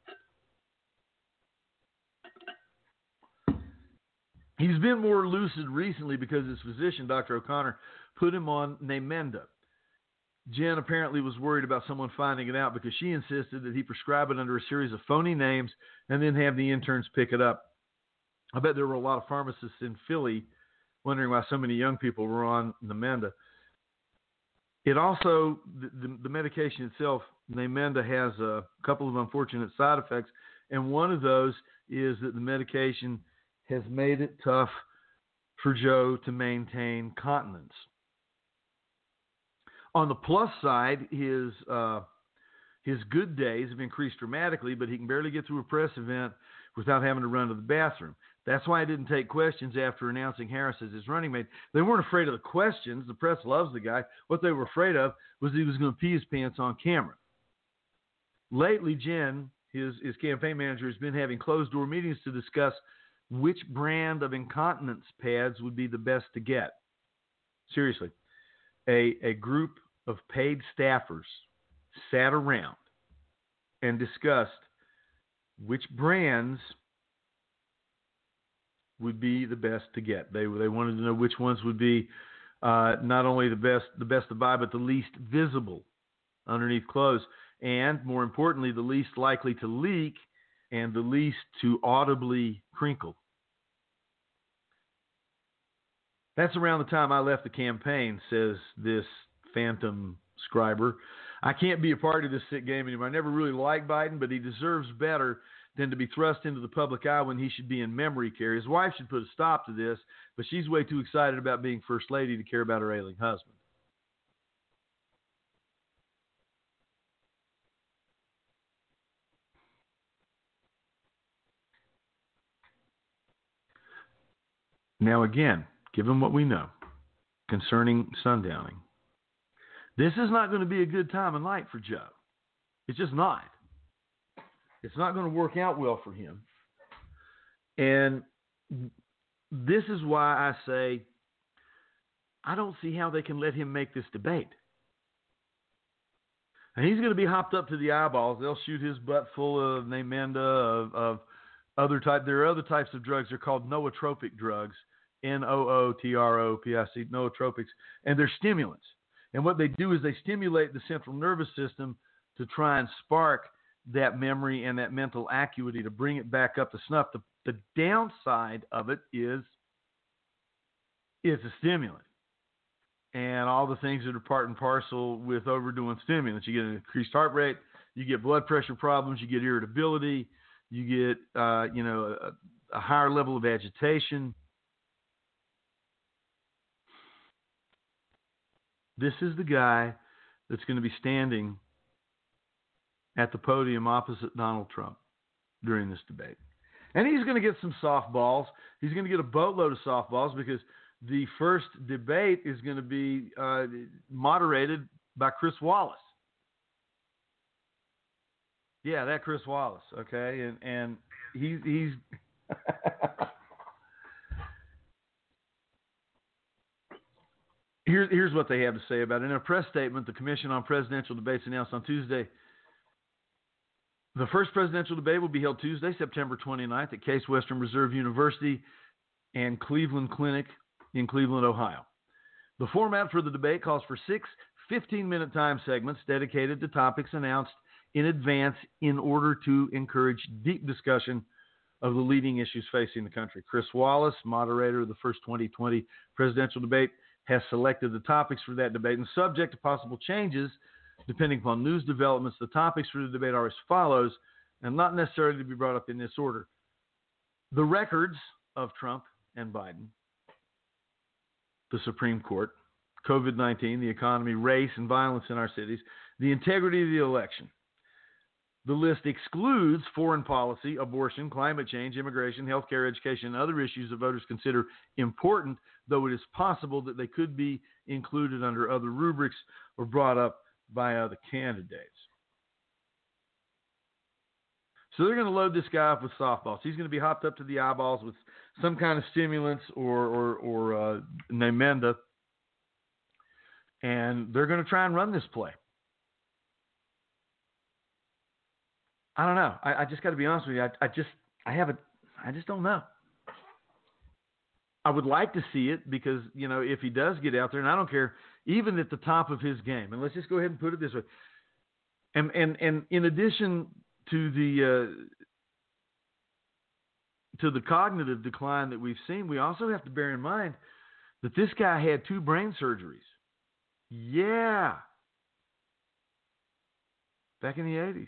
that. He's been more lucid recently because his physician, Doctor O'Connor, put him on Namenda. Jen apparently was worried about someone finding it out because she insisted that he prescribe it under a series of phony names and then have the interns pick it up. I bet there were a lot of pharmacists in Philly wondering why so many young people were on Namenda. It also, the, the, the medication itself, Namenda, has a couple of unfortunate side effects, and one of those is that the medication has made it tough for Joe to maintain continence. On the plus side, his uh, his good days have increased dramatically, but he can barely get through a press event without having to run to the bathroom. That's why I didn't take questions after announcing Harris as his running mate. They weren't afraid of the questions. The press loves the guy. What they were afraid of was he was going to pee his pants on camera. Lately, Jen, his, his campaign manager, has been having closed-door meetings to discuss which brand of incontinence pads would be the best to get. Seriously. A, a group of paid staffers sat around and discussed which brands would be the best to get. They they wanted to know which ones would be uh, not only the best the best to buy, but the least visible underneath clothes, and more importantly, the least likely to leak and the least to audibly crinkle. That's around the time I left the campaign, says this phantom scriber. I can't be a part of this sick game anymore. I never really liked Biden, but he deserves better than to be thrust into the public eye when he should be in memory care. His wife should put a stop to this, but she's way too excited about being first lady to care about her ailing husband. Now again, given what we know concerning sundowning, this is not going to be a good time of night for Joe. It's just not. It's not going to work out well for him. And this is why I say I don't see how they can let him make this debate. And he's going to be hopped up to the eyeballs. They'll shoot his butt full of Namenda, of, of other type. There are other types of drugs. They're called nootropic drugs, N O O T R O P I C, nootropics, and they're stimulants. And what they do is they stimulate the central nervous system to try and spark that memory and that mental acuity to bring it back up to snuff. The, the downside of it is it's a stimulant. And all the things that are part and parcel with overdoing stimulants. You get an increased heart rate, you get blood pressure problems, you get irritability, you get, uh, you know, a, a higher level of agitation. This is the guy that's going to be standing at the podium opposite Donald Trump during this debate. And he's going to get some softballs. He's going to get a boatload of softballs because the first debate is going to be uh, moderated by Chris Wallace. Yeah, that Chris Wallace, okay? And and he's he's Here's, here's what they have to say about it. In a press statement, the Commission on Presidential Debates announced on Tuesday, the first presidential debate will be held Tuesday, September twenty-ninth at Case Western Reserve University and Cleveland Clinic in Cleveland, Ohio. The format for the debate calls for six fifteen-minute time segments dedicated to topics announced in advance in order to encourage deep discussion of the leading issues facing the country. Chris Wallace, moderator of the first twenty twenty presidential debate, has selected the topics for that debate, and subject to possible changes depending upon news developments. The topics for the debate are as follows, and not necessarily to be brought up in this order: the records of Trump and Biden, the Supreme Court, COVID nineteen, the economy, race and violence in our cities, the integrity of the election. The list excludes foreign policy, abortion, climate change, immigration, healthcare, education, and other issues that voters consider important, though it is possible that they could be included under other rubrics or brought up by other candidates. So they're going to load this guy up with softballs. He's going to be hopped up to the eyeballs with some kind of stimulants or, or, or uh, Namenda, and they're going to try and run this play. I don't know. I, I just got to be honest with you. I, I just, I haven't, I just don't know. I would like to see it because, you know, if he does get out there, and I don't care, even at the top of his game, and let's just go ahead and put it this way. And, and, and in addition to the, uh, to the cognitive decline that we've seen, we also have to bear in mind that this guy had two brain surgeries. Yeah. Back in the eighties.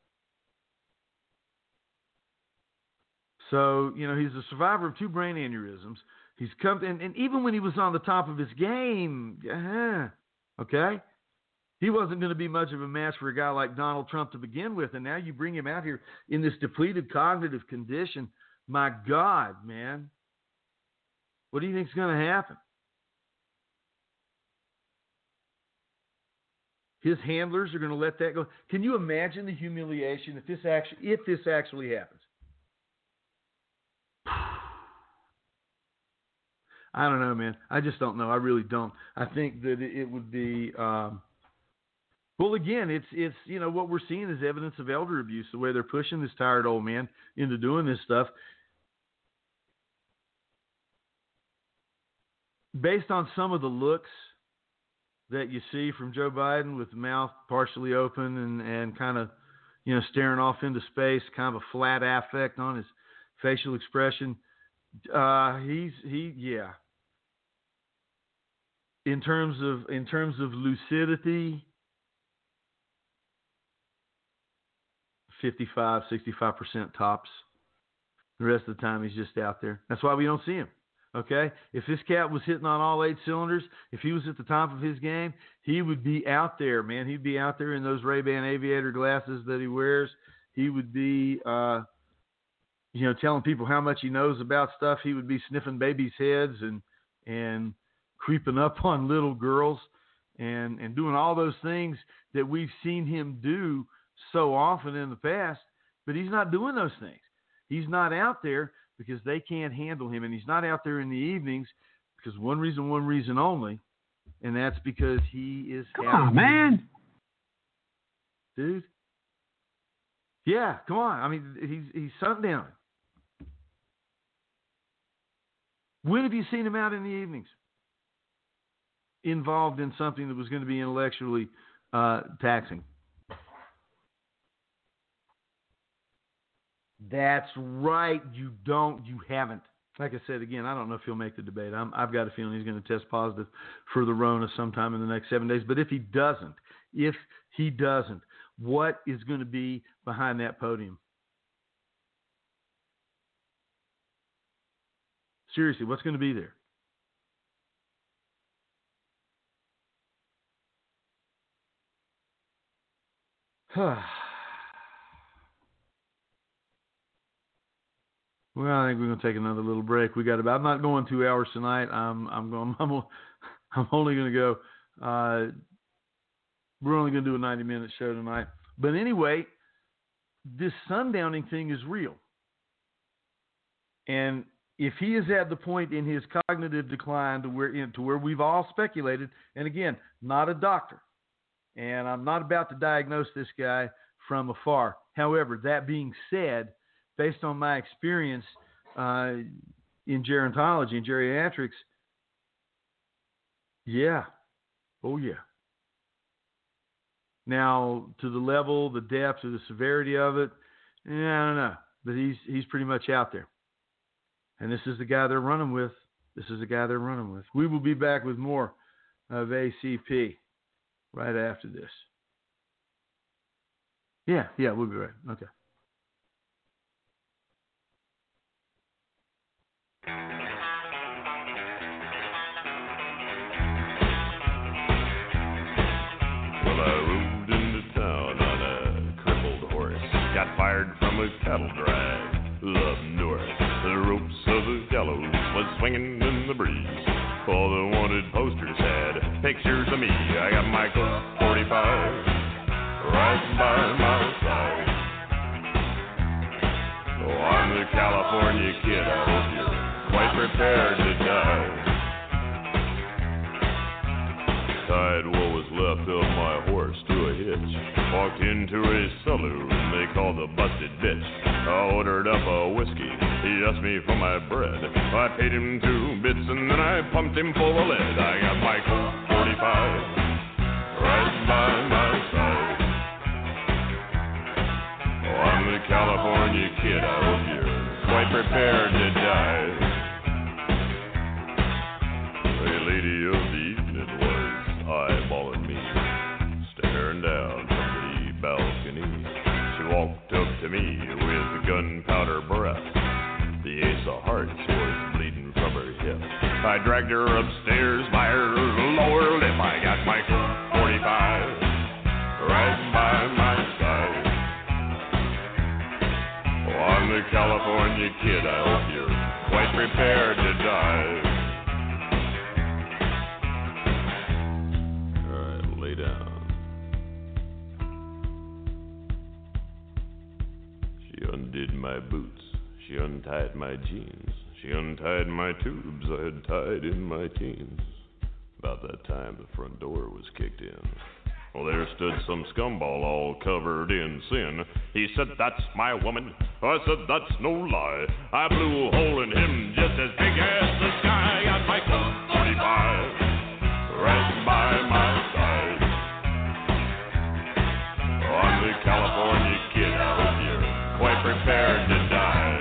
So, you know, he's a survivor of two brain aneurysms. He's come to, and, and even when he was on the top of his game, yeah, okay, he wasn't going to be much of a match for a guy like Donald Trump to begin with. And now you bring him out here in this depleted cognitive condition. My God, man. What do you think's going to happen? His handlers are going to let that go. Can you imagine the humiliation if this actually, if this actually happens? I don't know, man. I just don't know. I really don't. I think that it would be, um, well, again, it's, it's, you know, what we're seeing is evidence of elder abuse, the way they're pushing this tired old man into doing this stuff. Based on some of the looks that you see from Joe Biden with the mouth partially open and, and kind of, you know, staring off into space, kind of a flat affect on his facial expression. Uh, he's, he, yeah. In terms of, in terms of lucidity, fifty-five, sixty-five percent tops. The rest of the time he's just out there. That's why we don't see him. Okay? If this cat was hitting on all eight cylinders, if he was at the top of his game, he would be out there, man. He'd be out there in those Ray-Ban aviator glasses that he wears. He would be, uh, you know, telling people how much he knows about stuff. He would be sniffing babies' heads and and creeping up on little girls and, and doing all those things that we've seen him do so often in the past. But he's not doing those things. He's not out there because they can't handle him. And he's not out there in the evenings because one reason, one reason only, and that's because he is Come happy. on, man. Dude. Yeah, come on. I mean, he's he's sundown. When have you seen him out in the evenings? Involved in something that was going to be intellectually uh, taxing. That's right. You don't. You haven't. Like I said, again, I don't know if he'll make the debate. I'm, I've got a feeling he's going to test positive for the Rona sometime in the next seven days. But if he doesn't, if he doesn't, what is going to be behind that podium? Seriously, what's going to be there? Well, I think we're going to take another little break. We got about. I'm not going two hours tonight. I'm. I'm going. I'm. I'm only going to go. Uh, we're only going to do a ninety minute show tonight. But anyway, this sundowning thing is real. And if he is at the point in his cognitive decline to where to where we've all speculated, and again, not a doctor, and I'm not about to diagnose this guy from afar. However, that being said, based on my experience uh, in gerontology and geriatrics, yeah, oh yeah. Now, to the level, the depth, or the severity of it, yeah, I don't know, but he's he's pretty much out there. And this is the guy they're running with. This is the guy they're running with. We will be back with more of A C P right after this. Yeah, yeah, we'll be right. Okay. Well, I rode into town on a crippled horse. Got fired from a cattle drive up north. The ropes of the gallows was swinging in the breeze. All the wanted posters had pictures of me. I got my Colt forty-five right by my side. Oh, I'm the California kid. I hope you're quite prepared to die. Tied what was left of my horse to a hitch. Walked into his saloon, they called the busted bitch. I ordered up a whiskey, he asked me for my bread. I paid him two bits and then I pumped him full of lead. I got my Colt forty-five right by my side. Oh, I'm the California kid, I hope you're quite prepared to die. The lady of the evening was eyeball me with gunpowder breath. The ace of hearts was bleeding from her hip. I dragged her upstairs by her lower lip. I got my forty-five right by my side. Oh, I'm the California kid. I hope you're quite prepared to die. All right, lay down. She undid my boots. She untied my jeans. She untied my tubes I had tied in my teens. About that time, the front door was kicked in. Well, there stood some scumball all covered in sin. He said, "That's my woman." I said, "That's no lie." I blew a hole in him just as big as the sky. I got my Colt forty-five right by my side. Oh, I'm the California kid. I hope you're quite prepared to die.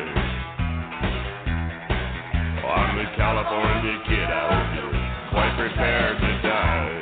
Oh, I'm the California kid. I hope you're quite prepared to die.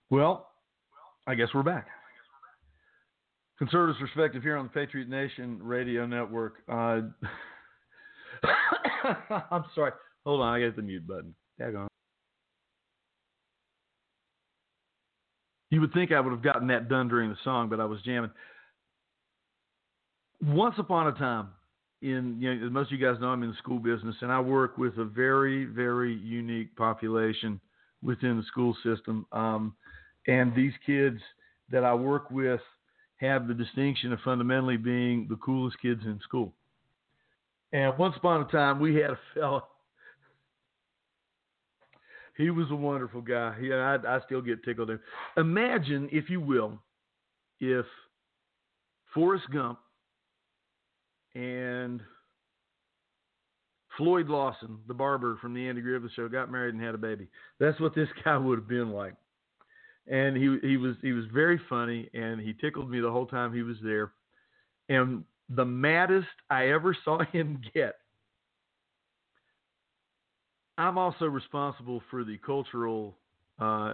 Well, I guess we're back. Conservatives Perspective here on the Patriot Nation Radio Network. Uh, I'm sorry. Hold on. I got the mute button. Daggone. You would think I would have gotten that done during the song, but I was jamming. Once upon a time, in you know, as most of you guys know, I'm in the school business, and I work with a very, very unique population within the school system. Um, and these kids that I work with have the distinction of fundamentally being the coolest kids in school. And once upon a time, we had a fella. He was a wonderful guy. Yeah, I, I still get tickled. Imagine, if you will, if Forrest Gump and Floyd Lawson, the barber from the Andy Griffith Show, got married and had a baby. That's what this guy would have been like. And he he was he was very funny, and he tickled me the whole time he was there. And the maddest I ever saw him get. I'm also responsible for the cultural uh,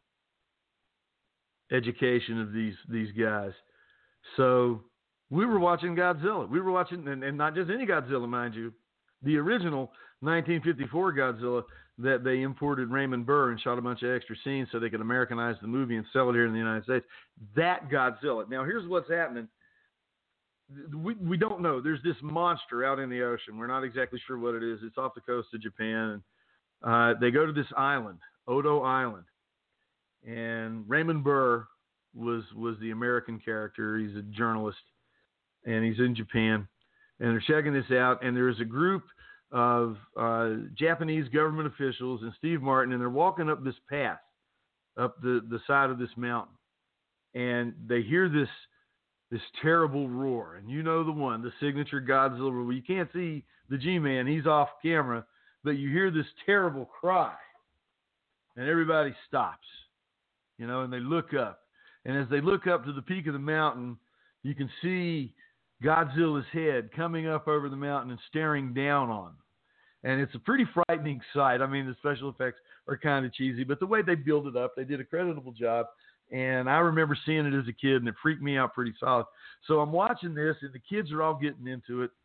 education of these these guys. So we were watching Godzilla. We were watching, and, and not just any Godzilla, mind you, the original nineteen fifty-four Godzilla that they imported Raymond Burr and shot a bunch of extra scenes so they could Americanize the movie and sell it here in the United States. That Godzilla. Now, here's what's happening. We we don't know. There's this monster out in the ocean. We're not exactly sure what it is. It's off the coast of Japan. Uh, they go to this island, Odo Island, and Raymond Burr was was the American character. He's a journalist, and he's in Japan, and they're checking this out. And there's a group of uh, Japanese government officials and Steve Martin, and they're walking up this path, up the, the side of this mountain, and they hear this this terrible roar. And you know the one, the signature Godzilla roar. You can't see the G-Man. He's off camera. But you hear this terrible cry. And everybody stops. You know, and they look up. And as they look up to the peak of the mountain, you can see Godzilla's head coming up over the mountain and staring down on them. And it's a pretty frightening sight. I mean, the special effects are kind of cheesy. But the way they build it up, they did a creditable job. And I remember seeing it as a kid, and it freaked me out pretty solid. So I'm watching this, and the kids are all getting into it.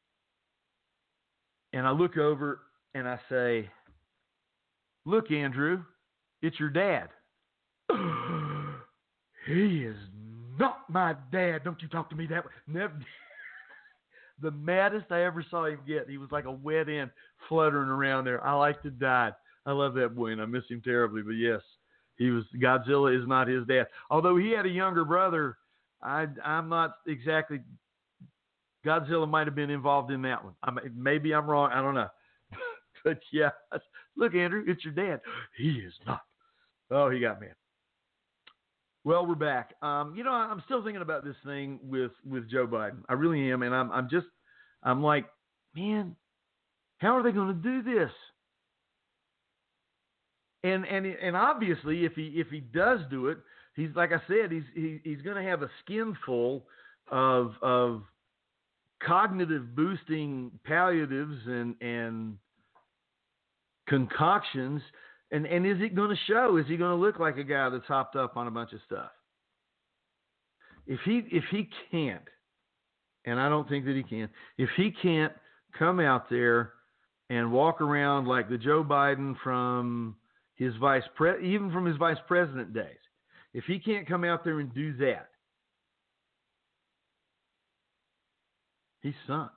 And I look over, and I say, "Look, Andrew, it's your dad." "He is not my dad. Don't you talk to me that way." Never. The maddest I ever saw him get. He was like a wet end fluttering around there. I like to die. I love that boy, and I miss him terribly. But yes, he was Godzilla is not his dad. Although he had a younger brother, I, I'm not exactly. Godzilla might have been involved in that one. I, maybe I'm wrong. I don't know. But yeah, look, Andrew, it's your dad. He is not. Oh, he got mad. Well, we're back. Um, you know, I'm still thinking about this thing with, with Joe Biden. I really am, and I'm I'm just I'm like, man, how are they going to do this? And and and obviously, if he if he does do it, he's like I said, he's he, he's going to have a skin full of of cognitive boosting palliatives and and concoctions. And and is it going to show? Is he going to look like a guy that's hopped up on a bunch of stuff? If he if he can't, and I don't think that he can, if he can't come out there and walk around like the Joe Biden from his vice pre, even from his vice president days, if he can't come out there and do that, he's sunk.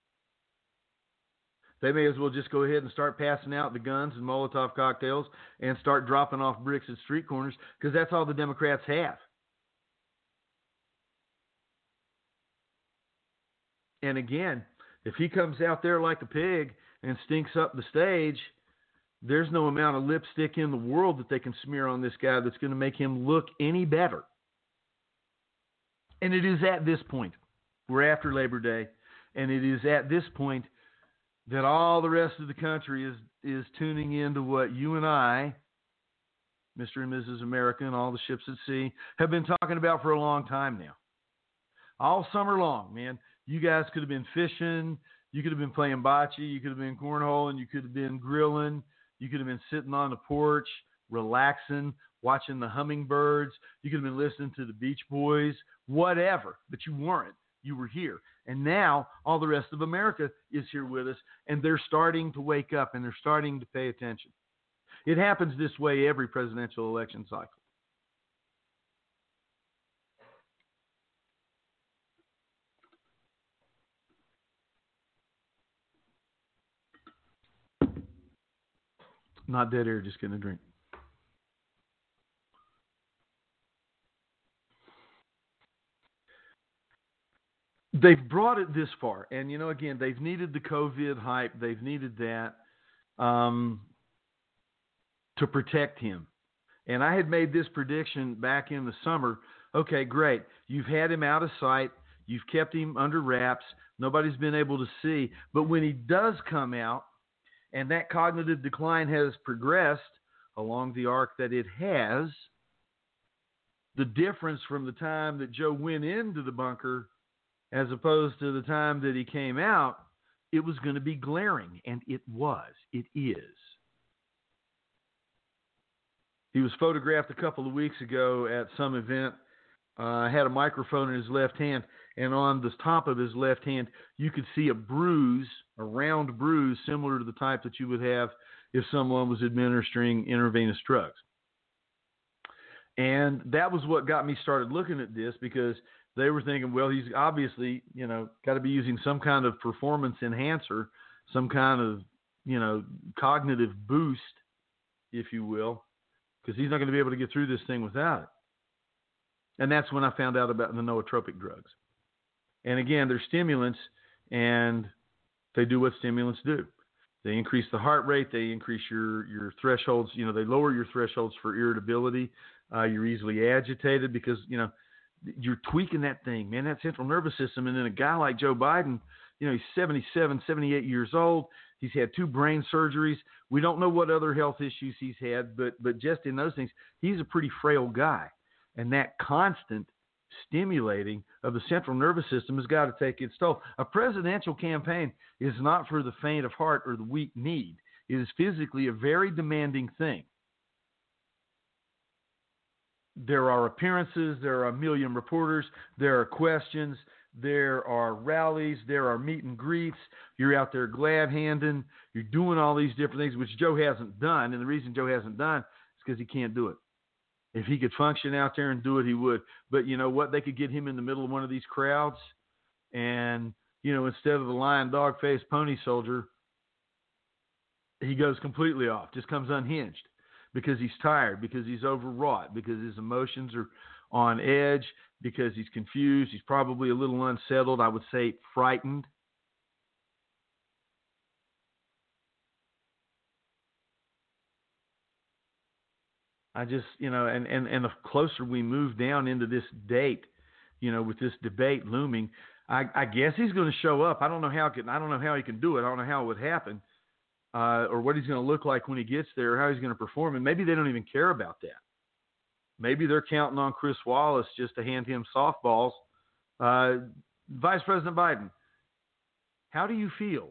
They may as well just go ahead and start passing out the guns and Molotov cocktails and start dropping off bricks at street corners, because that's all the Democrats have. And again, if he comes out there like a pig and stinks up the stage, there's no amount of lipstick in the world that they can smear on this guy that's going to make him look any better. And it is at this point, we're after Labor Day, and it is at this point that all the rest of the country is is tuning into what you and I, Mister and Missus America, and all the ships at sea, have been talking about for a long time now. All summer long, man. You guys could have been fishing. You could have been playing bocce. You could have been cornholing. You could have been grilling. You could have been sitting on the porch, relaxing, watching the hummingbirds. You could have been listening to the Beach Boys, whatever, but you weren't. You were here. And now all the rest of America is here with us, and they're starting to wake up, and they're starting to pay attention. It happens this way every presidential election cycle. Not dead air, just getting a drink. They've brought it this far. And, you know, again, they've needed the COVID hype. They've needed that um, to protect him. And I had made this prediction back in the summer. Okay, great. You've had him out of sight. You've kept him under wraps. Nobody's been able to see. But when he does come out, and that cognitive decline has progressed along the arc that it has, the difference from the time that Joe went into the bunker as opposed to the time that he came out, it was going to be glaring, and it was. It is. He was photographed a couple of weeks ago at some event, uh, had a microphone in his left hand, and on the top of his left hand, you could see a bruise, a round bruise, similar to the type that you would have if someone was administering intravenous drugs. And that was what got me started looking at this, because they were thinking, well, he's obviously, you know, got to be using some kind of performance enhancer, some kind of, you know, cognitive boost, if you will, because he's not going to be able to get through this thing without it. And that's when I found out about the nootropic drugs. And again, they're stimulants, and they do what stimulants do. They increase the heart rate. They increase your, your thresholds. You know, they lower your thresholds for irritability. Uh, you're easily agitated because, you know, you're tweaking that thing, man, that central nervous system. And then a guy like Joe Biden, you know, he's seventy-seven, seventy-eight years old. He's had two brain surgeries. We don't know what other health issues he's had, but but just in those things, he's a pretty frail guy. And that constant stimulating of the central nervous system has got to take its toll. A presidential campaign is not for the faint of heart or the weak-kneed. It is physically a very demanding thing. There are appearances, there are a million reporters, there are questions, there are rallies, there are meet and greets. You're out there glad-handing. You're doing all these different things, which Joe hasn't done. And the reason Joe hasn't done is because he can't do it. If he could function out there and do it, he would. But you know what? They could get him in the middle of one of these crowds, and, you know, instead of the lion, dog face, pony soldier, he goes completely off, just comes unhinged. Because he's tired, because he's overwrought, because his emotions are on edge, because he's confused. He's probably a little unsettled, I would say frightened. I just, you know, and, and, and the closer we move down into this date, you know, with this debate looming, I, I guess he's going to show up. I don't know how it can, I don't know how he can do it. I don't know how it would happen. Uh, or what he's going to look like when he gets there, or how he's going to perform. And maybe they don't even care about that. Maybe they're counting on Chris Wallace just to hand him softballs. Uh, Vice President Biden, how do you feel?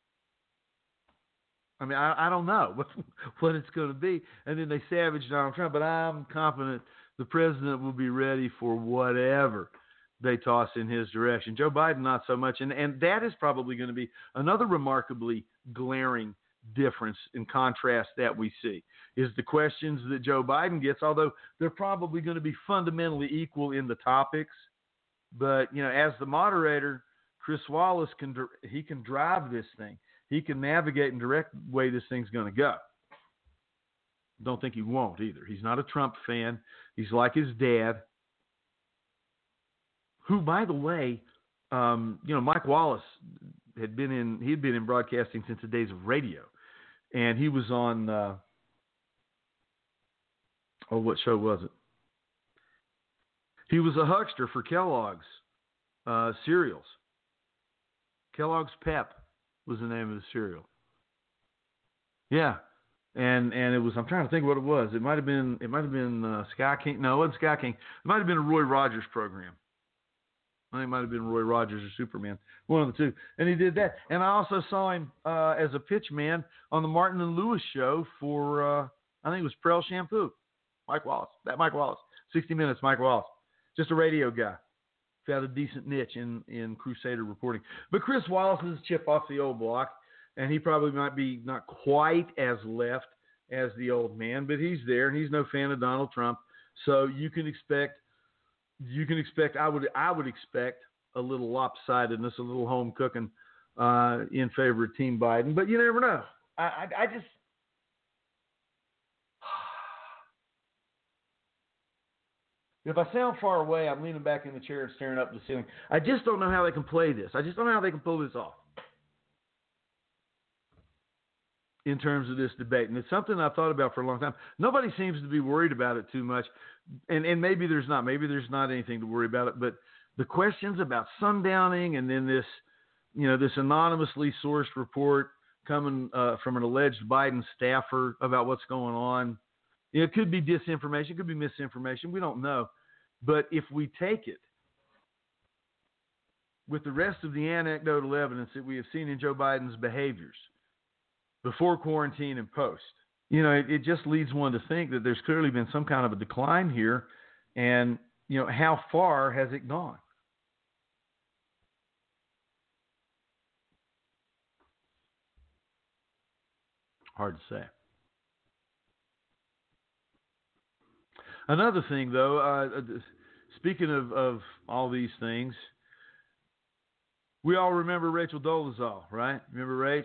I mean, I, I don't know what, what it's going to be. And then they savage Donald Trump, but I'm confident the president will be ready for whatever they toss in his direction. Joe Biden, not so much. And, and that is probably going to be another remarkably glaring difference in contrast that we see is the questions that Joe Biden gets, although they're probably going to be fundamentally equal in the topics. But, you know, as the moderator, Chris Wallace can, he can drive this thing. He can navigate and direct the way this thing's going to go. Don't think he won't either. He's not a Trump fan. He's like his dad, who, by the way, um, you know, Mike Wallace had been in, he'd been in broadcasting since the days of radio. And he was on, uh, oh, what show was it? He was a huckster for Kellogg's uh, cereals. Kellogg's Pep was the name of the cereal. Yeah. And and it was, I'm trying to think what it was. It might have been, it might have been uh, Sky King. No, it wasn't Sky King. It might have been a Roy Rogers program. I think it might have been Roy Rogers or Superman, one of the two. And he did that. And I also saw him uh, as a pitch man on the Martin and Lewis show for, uh, I think it was Prel Shampoo. Mike Wallace. That Mike Wallace. sixty minutes, Mike Wallace. Just a radio guy. Found a decent niche in, in Crusader reporting. But Chris Wallace is a chip off the old block, and he probably might be not quite as left as the old man, but he's there, and he's no fan of Donald Trump. So you can expect, you can expect, I would, I would expect a little lopsidedness, a little home cooking uh, in favor of Team Biden. But you never know. I, I, I just. If I sound far away, I'm leaning back in the chair and staring up at the ceiling. I just don't know how they can play this. I just don't know how they can pull this off in terms of this debate. And it's something I've thought about for a long time. Nobody seems to be worried about it too much. And, and maybe there's not. Maybe there's not anything to worry about it. But the questions about sundowning and then this, you know, this anonymously sourced report coming uh, from an alleged Biden staffer about what's going on. You know, it could be disinformation. It could be misinformation. We don't know. But if we take it with the rest of the anecdotal evidence that we have seen in Joe Biden's behaviors before quarantine and post, you know, it, it just leads one to think that there's clearly been some kind of a decline here. And, you know, how far has it gone? Hard to say. Another thing, though, uh, speaking of, of all these things, we all remember Rachel Dolezal, right? Remember Rach?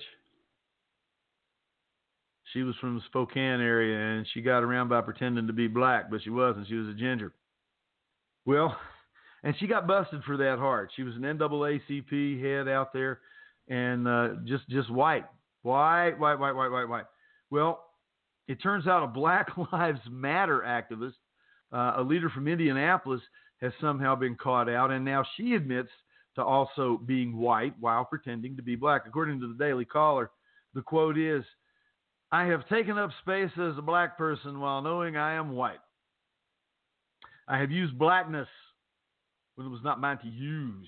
She was from the Spokane area, and she got around by pretending to be black, but she wasn't. She was a ginger. Well, and she got busted for that hard. She was an N double A C P head out there, and uh, just just white. White, white, white, white, white, white. Well, it turns out a Black Lives Matter activist, Uh, a leader from Indianapolis, has somehow been caught out, and now she admits to also being white while pretending to be black. According to the Daily Caller, the quote is, "I have taken up space as a black person while knowing I am white. I have used blackness when it was not mine to use."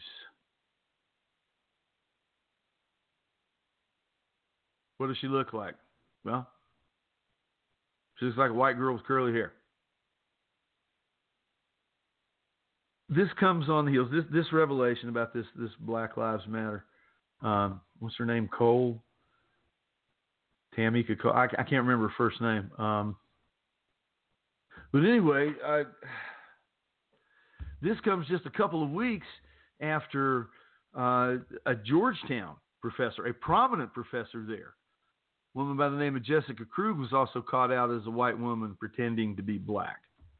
What does she look like? Well, she looks like a white girl with curly hair. This comes on the heels. This this revelation about this this Black Lives Matter. Um, what's her name? Cole. Tamika Cole. I, I can't remember her first name. Um, but anyway, I, this comes just a couple of weeks after uh, a Georgetown professor, a prominent professor there, a woman by the name of Jessica Krug, was also caught out as a white woman pretending to be black.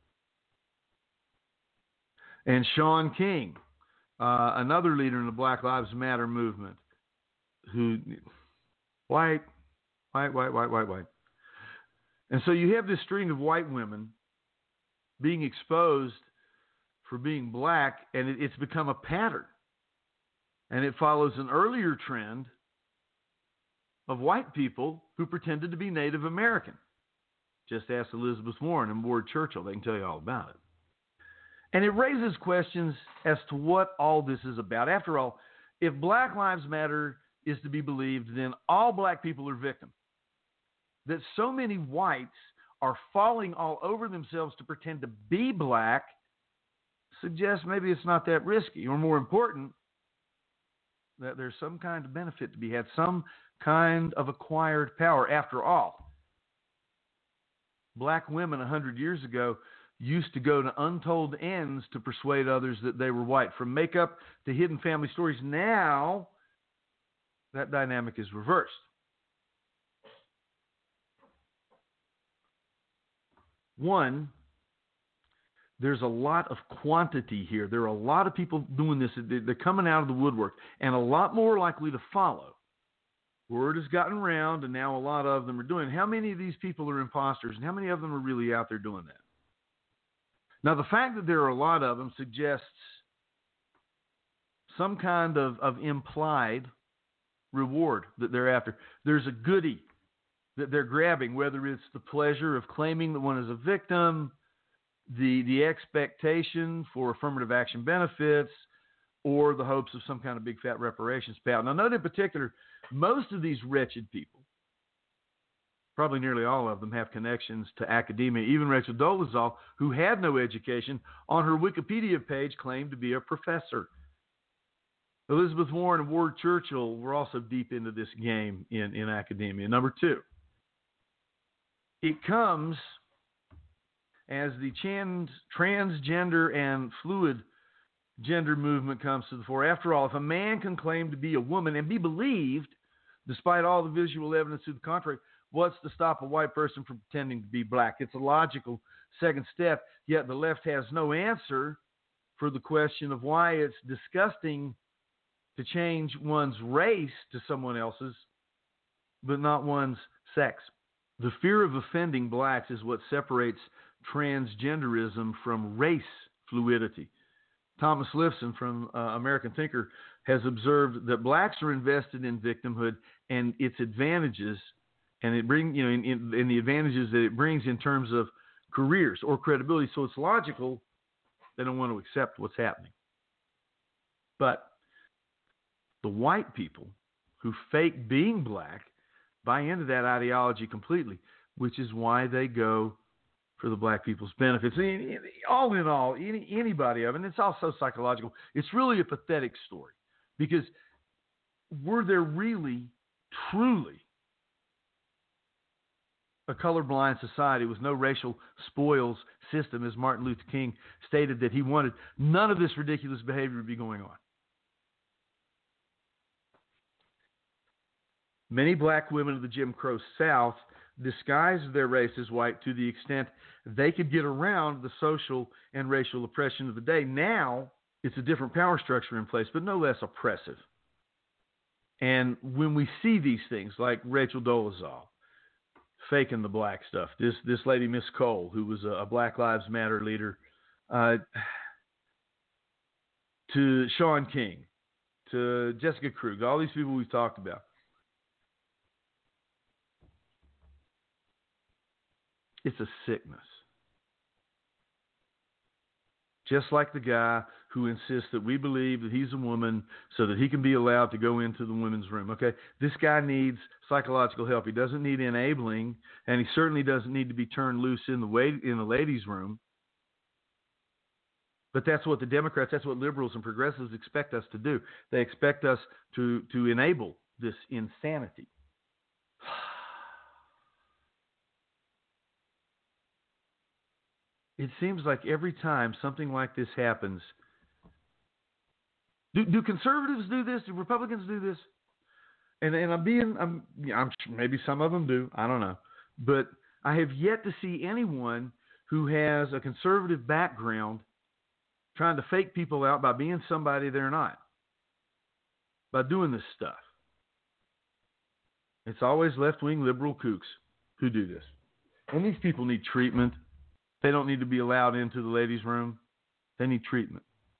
And Shaun King, uh, another leader in the Black Lives Matter movement, who, white, white, white, white, white, white. And so you have this string of white women being exposed for being black, and it, it's become a pattern. And it follows an earlier trend of white people who pretended to be Native American. Just ask Elizabeth Warren and Ward Churchill. They can tell you all about it. And it raises questions as to what all this is about. After all, if Black Lives Matter is to be believed, then all black people are victims. That so many whites are falling all over themselves to pretend to be black suggests maybe it's not that risky. Or more important, that there's some kind of benefit to be had, some kind of acquired power. After all, black women one hundred years ago used to go to untold ends to persuade others that they were white, from makeup to hidden family stories. Now, that dynamic is reversed. One, there's a lot of quantity here. There are a lot of people doing this. They're coming out of the woodwork, and a lot more likely to follow. Word has gotten around, and now a lot of them are doing it. How many of these people are imposters, and how many of them are really out there doing that? Now, the fact that there are a lot of them suggests some kind of, of implied reward that they're after. There's a goodie that they're grabbing, whether it's the pleasure of claiming that one is a victim, the, the expectation for affirmative action benefits, or the hopes of some kind of big fat reparations payout. Now, note in particular, most of these wretched people probably nearly all of them, have connections to academia. Even Rachel Dolezal, who had no education, on her Wikipedia page claimed to be a professor. Elizabeth Warren and Ward Churchill were also deep into this game in, in academia. Number two, it comes as the trans, transgender and fluid gender movement comes to the fore. After all, if a man can claim to be a woman and be believed, despite all the visual evidence to the contrary, what's to stop a white person from pretending to be black? It's a logical second step, yet the left has no answer for the question of why it's disgusting to change one's race to someone else's, but not one's sex. The fear of offending blacks is what separates transgenderism from race fluidity. Thomas Lifson from uh, American Thinker has observed that blacks are invested in victimhood and its advantages, and it bring you know in, in, in the advantages that it brings in terms of careers or credibility. So it's logical they don't want to accept what's happening. But the white people who fake being black buy into that ideology completely, which is why they go for the black people's benefits. All in all, any, anybody of it, and it's also psychological. It's really a pathetic story, because were there really, truly a colorblind society with no racial spoils system, as Martin Luther King stated that he wanted, none of this ridiculous behavior would be going on. Many black women of the Jim Crow South disguised their race as white to the extent they could get around the social and racial oppression of the day. Now, it's a different power structure in place, but no less oppressive. And when we see these things, like Rachel Dolezal faking the black stuff, this this lady, Miss Cole, who was a, a Black Lives Matter leader, uh, to Shaun King, to Jessica Krug, all these people we've talked about, it's a sickness. Just like the guy who insists that we believe that he's a woman so that he can be allowed to go into the women's room. Okay, this guy needs psychological help. He doesn't need enabling, and he certainly doesn't need to be turned loose in the way, in the ladies' room. But that's what the Democrats, that's what liberals and progressives expect us to do. They expect us to, to enable this insanity. It seems like every time something like this happens, do, do conservatives do this? Do Republicans do this? And and I'm being, I'm, I'm maybe some of them do. I don't know, but I have yet to see anyone who has a conservative background trying to fake people out by being somebody they're not, by doing this stuff. It's always left-wing liberal kooks who do this, and these people need treatment. They don't need to be allowed into the ladies' room. They need treatment.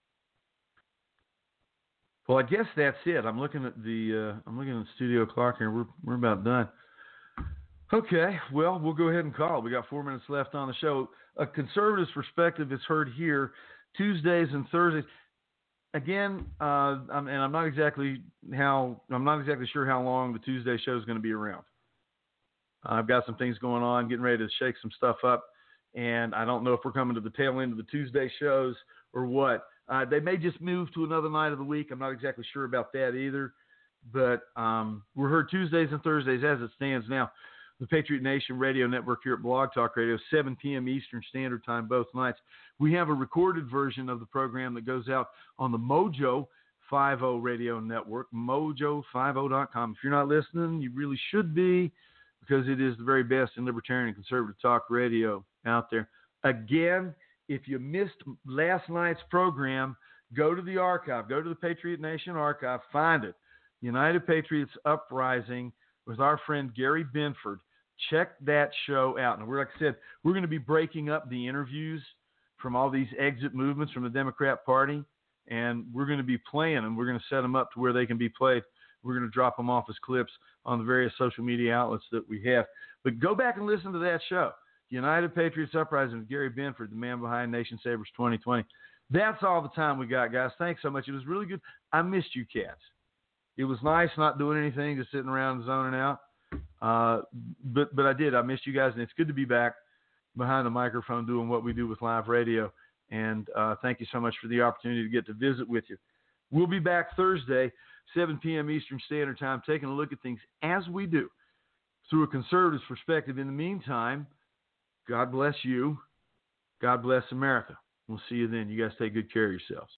Well, I guess that's it. I'm looking at the uh, I'm looking at the studio clock here. We're we're about done. Okay. Well, we'll go ahead and call. We got four minutes left on the show. A conservative's perspective is heard here Tuesdays and Thursdays. Again, uh, I'm, and I'm not exactly how I'm not exactly sure how long the Tuesday show is going to be around. I've got some things going on, getting ready to shake some stuff up. And I don't know if we're coming to the tail end of the Tuesday shows or what. Uh, they may just move to another night of the week. I'm not exactly sure about that either. But um, we're heard Tuesdays and Thursdays as it stands now. The Patriot Nation Radio Network here at Blog Talk Radio, seven p.m. Eastern Standard Time both nights. We have a recorded version of the program that goes out on the Mojo fifty Radio Network, mojo fifty dot com. If you're not listening, you really should be, because it is the very best in libertarian and conservative talk radio out there. Again, if you missed last night's program, go to the archive. Go to the Patriot Nation archive. Find it. United Patriots Uprising with our friend Gary Benford. Check that show out. And we're, like I said, we're going to be breaking up the interviews from all these exit movements from the Democrat Party, and we're going to be playing them. We're going to set them up to where they can be played. We're going to drop them off as clips on the various social media outlets that we have. But go back and listen to that show. United Patriots Uprising with Gary Benford, the man behind Nation Savers twenty twenty. That's all the time we got, guys. Thanks so much. It was really good. I missed you cats. It was nice not doing anything, just sitting around and zoning out. Uh, but but I did. I missed you guys, and it's good to be back behind the microphone doing what we do with live radio. And uh, thank you so much for the opportunity to get to visit with you. We'll be back Thursday, seven p.m. Eastern Standard Time, taking a look at things as we do through a conservative's perspective. In the meantime, God bless you. God bless America. We'll see you then. You guys take good care of yourselves.